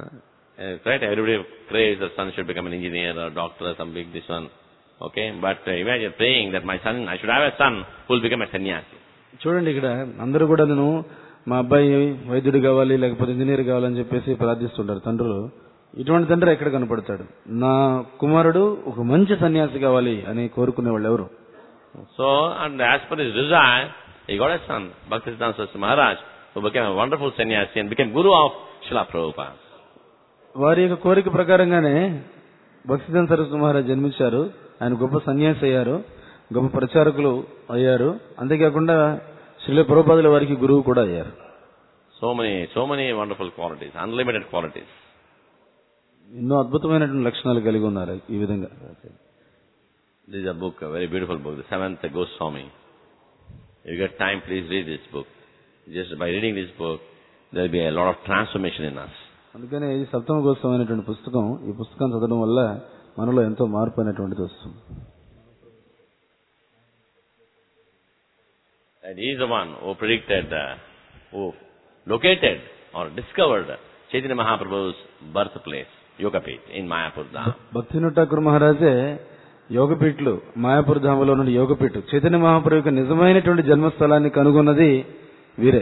Right, everybody prays that son should become an engineer or doctor or some big this one. Okay, but imagine praying that my son, I should have a son who will become a sannyasi. చూడండి, ఇక్కడ అందరూ కూడా నేను మా అబ్బాయి వైద్యుడు కావాలి లేకపోతే ఇంజనీర్ కావాలని చెప్పేసి ప్రార్థిస్తుంటారు తండ్రులు. ఇటువంటి తండ్రి ఎక్కడ కనపడతాడు? నా కుమారుడు ఒక మంచి సన్యాసి కావాలి అని కోరుకునే వాళ్ళు ఎవరు? So, and as per his desire, he got a son, Bhaktisiddhanta Saraswati Maharaj, who became a wonderful sannyasi and became guru of Srila Prabhupada. వారి యొక్క కోరిక ప్రకారంగానే భక్తిసిద్ధాంత సరస్వతి మహారాజ్ జన్మించారు. ఆయన గొప్ప సన్యాసి అయ్యారు, గొప్ప ప్రచారకులు అయ్యారు. అంతేకాకుండా శ్రీల ప్రభుపాదుల వారికి గురువు కూడా అయ్యారు. So many wonderful qualities, unlimited qualities. ఎన్నో అద్భుతమైనటువంటి లక్షణాలు కలిగి ఉన్నారు ఈ విధంగా. This is a book, a very beautiful book, the Seventh Goswami. If you get time, please read this book. Just by reading this book, there will be a lot of transformation in us. అందుకనే ఇది సప్తమ గోస్వామి అనేటువంటి పుస్తకం. ఈ పుస్తకం చదవడం వల్ల మనలో ఎంతో మార్పు అనేటువంటిది వస్తుంది. And he is the one who predicted, who located or discovered Chaitanya Mahaprabhu's birthplace, Yogapit, in Mayapur Dham. భక్తివినోద Thakur మహారాజే యోగపీఠ్లు Mayapur ధామలో నుండి యోగపీఠ్ చైతన్య మహాప్రభు యొక్క నిజమైనటువంటి జన్మస్థలాన్ని కనుగొన్నది వీరే.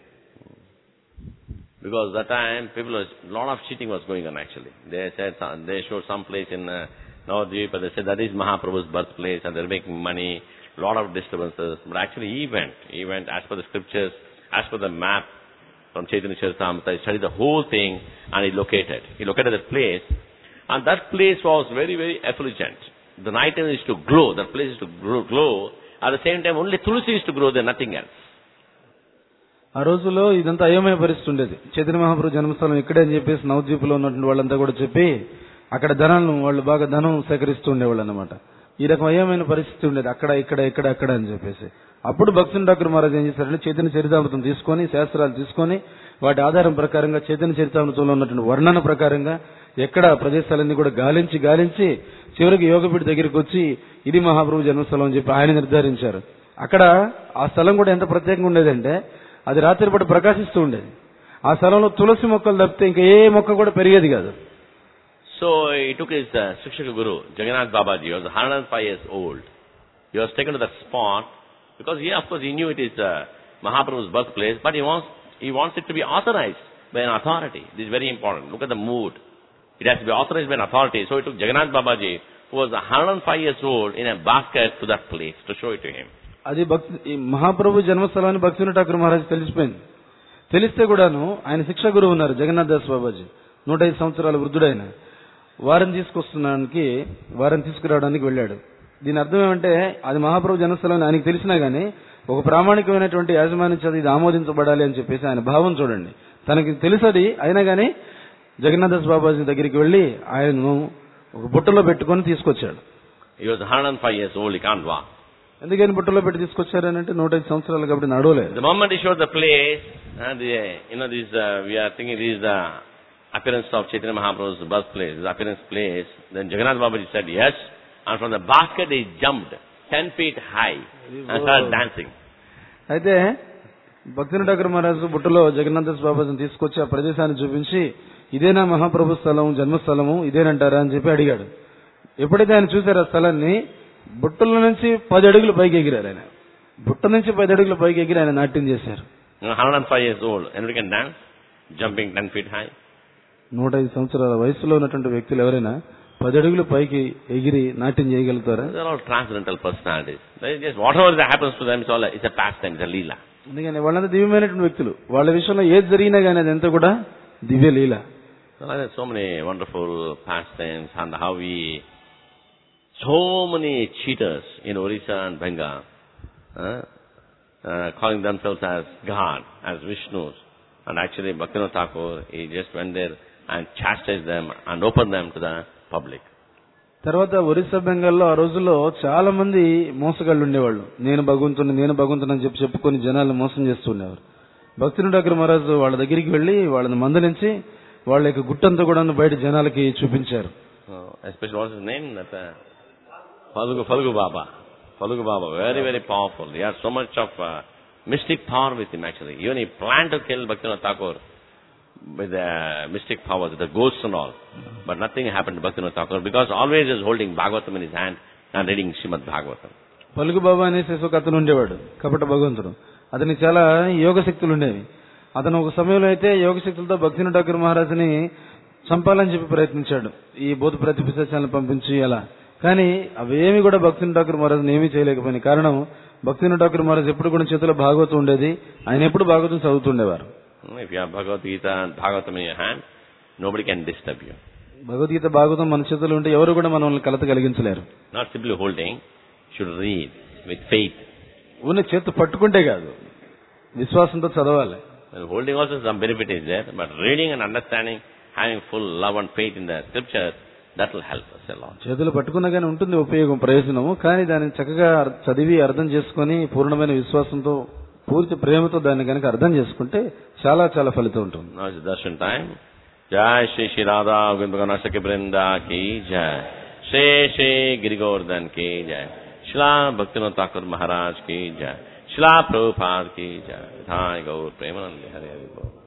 Because that time, a lot of cheating was going on actually. They showed some place in Navadvip, they said that is Mahaprabhu's birthplace and they're making money, lot of disturbances. But actually he went as per the scriptures, as per the map from Chaitanya Charitamrita, he studied the whole thing and he located that place. And that place was very, very effulgent. The night time used to glow, that place used to glow. At the same time, only Tulsi used to grow there, nothing else. ఆ రోజుల్లో ఇదంతా అయోమయ పరిస్థితి ఉండేది. చైతన్య మహాప్రభు జన్మస్థలం ఇక్కడే అని చెప్పేసి నవద్వీపులో ఉన్నటువంటి వాళ్ళంతా కూడా చెప్పి అక్కడ వాళ్ళు బాగా ధనం సేకరిస్తూ ఉండేవాళ్ళు అనమాట. ఈ రకం అయోమైన పరిస్థితి ఉండేది, అక్కడ ఇక్కడ అని చెప్పేసి. అప్పుడు భక్తుని ఠాకూర్ మహారాజ్ ఏం చేశారంటే చైతన్య చరితామృతం తీసుకొని, శాస్త్రాలు తీసుకొని, వాటి ఆధారం ప్రకారంగా చైతన్య చరితామృతంలో ఉన్నటువంటి వర్ణన ప్రకారంగా ఎక్కడ ప్రదేశాలన్నీ కూడా గాలించి చివరికి యోగపీఠ దగ్గరికి వచ్చి ఇది మహాప్రభు జన్మస్థలం అని చెప్పి ఆయన నిర్ధారించారు. అక్కడ ఆ స్థలం కూడా ఎంత ప్రత్యేకంగా ఉండేదంటే అది రాత్రిపూట ప్రకాశిస్తూ ఉండేది. ఆ స్థలంలో తులసి మొక్కలు తప్పితే ఇంకా ఏ మొక్క కూడా పెరిగేది కాదు. So he took his Shikshaka Guru, Jagannath Babaji, who was 105 years old. He was taken to that spot because of course he knew it is Mahaprabhu's birthplace, but he wants it to be authorized by an authority. This is very important. Look at the mood. It has to be authorized by an authority. So he took Jagannath Babaji, who was 105 years old, in a basket to that place to show it to him. అది ఈ మహాప్రభు జన్మస్థలాన్ని భక్తివినోద్ ఠాకూర్ మహారాజ్ తెలిసిపోయింది. తెలిస్తే కూడాను ఆయన శిక్షా గురువు ఉన్నారు జగన్నాథ్ దాస్ బాబాజీ, 105 సంవత్సరాల వృద్ధుడైన. వారిని తీసుకురావడానికి వెళ్ళాడు. దీని అర్థం ఏమంటే అది మహాప్రభు జన్మస్థలం ఆయనకు తెలిసినా గానీ ఒక ప్రామాణికమైనటువంటి యాజమాన్యం చేత ఇది ఆమోదించబడాలి అని చెప్పేసి ఆయన భావం చూడండి. తనకి తెలుసది, అయినా గానీ జగన్నాథ్ దాస్ బాబాజీ దగ్గరికి వెళ్లి ఆయనను ఒక బుట్టలో పెట్టుకొని తీసుకొచ్చాడు. He was 105 years old, he can't walk. ఎందుకని బుట్టలో పెట్టి తీసుకొచ్చారనంటే 105 సంవత్సరాలు కాబట్టి నడవలేదు. The moment he showed the place, we are thinking this is the appearance of Chaitanya Mahaprabhu's birthplace, the appearance place. Then Jagannath Babaji said yes, and from the basket he jumped 10 feet high and started dancing. అయితే భక్తివినోద్ ఠాకూర్ మహారాజు బుట్టలో జగన్నాథ్ దాస్ బాబాజీని తీసుకొచ్చి ఆ ప్రదేశాన్ని చూపించి ఇదేనా మహాప్రభు స్థలం, జన్మస్థలము ఇదేనంటారా అని చెప్పి అడిగాడు. ఎప్పుడైతే ఆయన చూశారు ఆ స్థలాన్ని, బుట్టల నుంచి 10 అడుగులు పైకి ఎగిరారు. ఆయన బుట్ట నుంచి 10 అడుగులు పైకి ఎగిరి ఆయన నాట్యం చేశారు. 105 years old, anybody can dance, jumping 10 feet high. 105 సంవత్సరాల వయసులో ఉన్నటువంటి వ్యక్తులు ఎవరైనా 10 అడుగులు పైకి ఎగిరి నాట్యం చేయగలుగుతారా? They are all transcendental personalities. They just whatever that happens to them, it's a pastime, it's a leela. అందుకని వాళ్ళంతా దివ్యమైనటువంటి వ్యక్తులు. వాళ్ళ విషయంలో ఏది జరిగినా గానీ అదంతా కూడా దివ్య లీల. So many wonderful pastimes, and so many cheaters in Orissa and Bengal, calling themselves as God, as Vishnus, and actually Bhaktivinoda Thakur, he just went there and chastised them and opened them to the public. తర్వాత ఒరిస్సా బెంగాల్లో ఆ రోజుల్లో చాలా మంది మోసగాళ్ళు ఉండేవాళ్ళు. నేను భగవంతుని అని చెప్పుకొని జనాలను మోసం చేస్తుండేవారు. భక్తివినోద్ ఠాకూర్ మహారాజు వాళ్ళ దగ్గరికి వెళ్లి వాళ్ళని మందలించి వాళ్ళ యొక్క గుట్టంతా కూడా బయట జనాలకి చూపించారు. Especially what's his name? That Falgu Baba. Falgu Baba, very, very powerful. He has so much of mystic power with him actually. Even he planned to kill Bhaktivinoda Thakur with the mystic powers, with the ghosts and all. But nothing happened to Bhaktivinoda Thakur because always he was holding Bhagavatam in his hand and reading Srimad Bhagavatam. పలుగు బాబా అనేసి ఒక అతను ఉండేవాడు, కపట భగవంతుడు. అతనికి చాలా యోగ శక్తులు ఉండేవి. అతను ఒక సమయంలో అయితే యోగ శక్తులతో భక్తివినోద్ ఠాకూర్ మహారాజుని చంపాలని చెప్పి ప్రయత్నించాడు, ఈ భూత ప్రతిపిశాచాలను పంపించి అలా. కానీ అవేమి కూడా భక్తివినోద్ ఠాకూర్ మహారాజుని ఏమీ చేయలేకపోయిన కారణం భక్తివినోద్ ఠాకూర్ మహారాజు ఎప్పుడు కూడా చేతిలో భాగవతం ఉండేది. ఆయన ఎప్పుడు Bhagavatam చదువుతుండేవారు. If you have Bhagavad Gita and Bhagavatam in your hand, nobody can disturb you. Bhagavad Gita Bhagavatam మన చేతిలో ఉంటే ఎవరు కూడా మనల్ని కలత కలిగించలేరు. Not simply holding, should read with faith. ఉన్న చేతి పట్టుకుంటే కాదు, విశ్వాసంతో చదవాలి. Well, holding also some benefit is there, but reading and understanding, having full love and faith in the scriptures, that will help us a lot. చేతులు పట్టుకున్నా కానీ ఉంటుంది ఉపయోగం, ప్రయోజనము. కానీ దాన్ని చక్కగా చదివి అర్థం చేసుకుని పూర్ణమైన విశ్వాసంతో పూర్తి ప్రేమతో దాన్ని కనుక అర్థం చేసుకుంటే చాలా చాలా ఫలితం ఉంటుంది. Now it's darshan time. Jai Shri Shri Radha Govinda Saki Brinda ki jai. Shri Shri Giri Govardhan ki jai. Shila Bhaktivinoda Thakur Maharaj ki jai. Shila Prabhupada ki jai. Thai Gaur Premanande Hare Hare.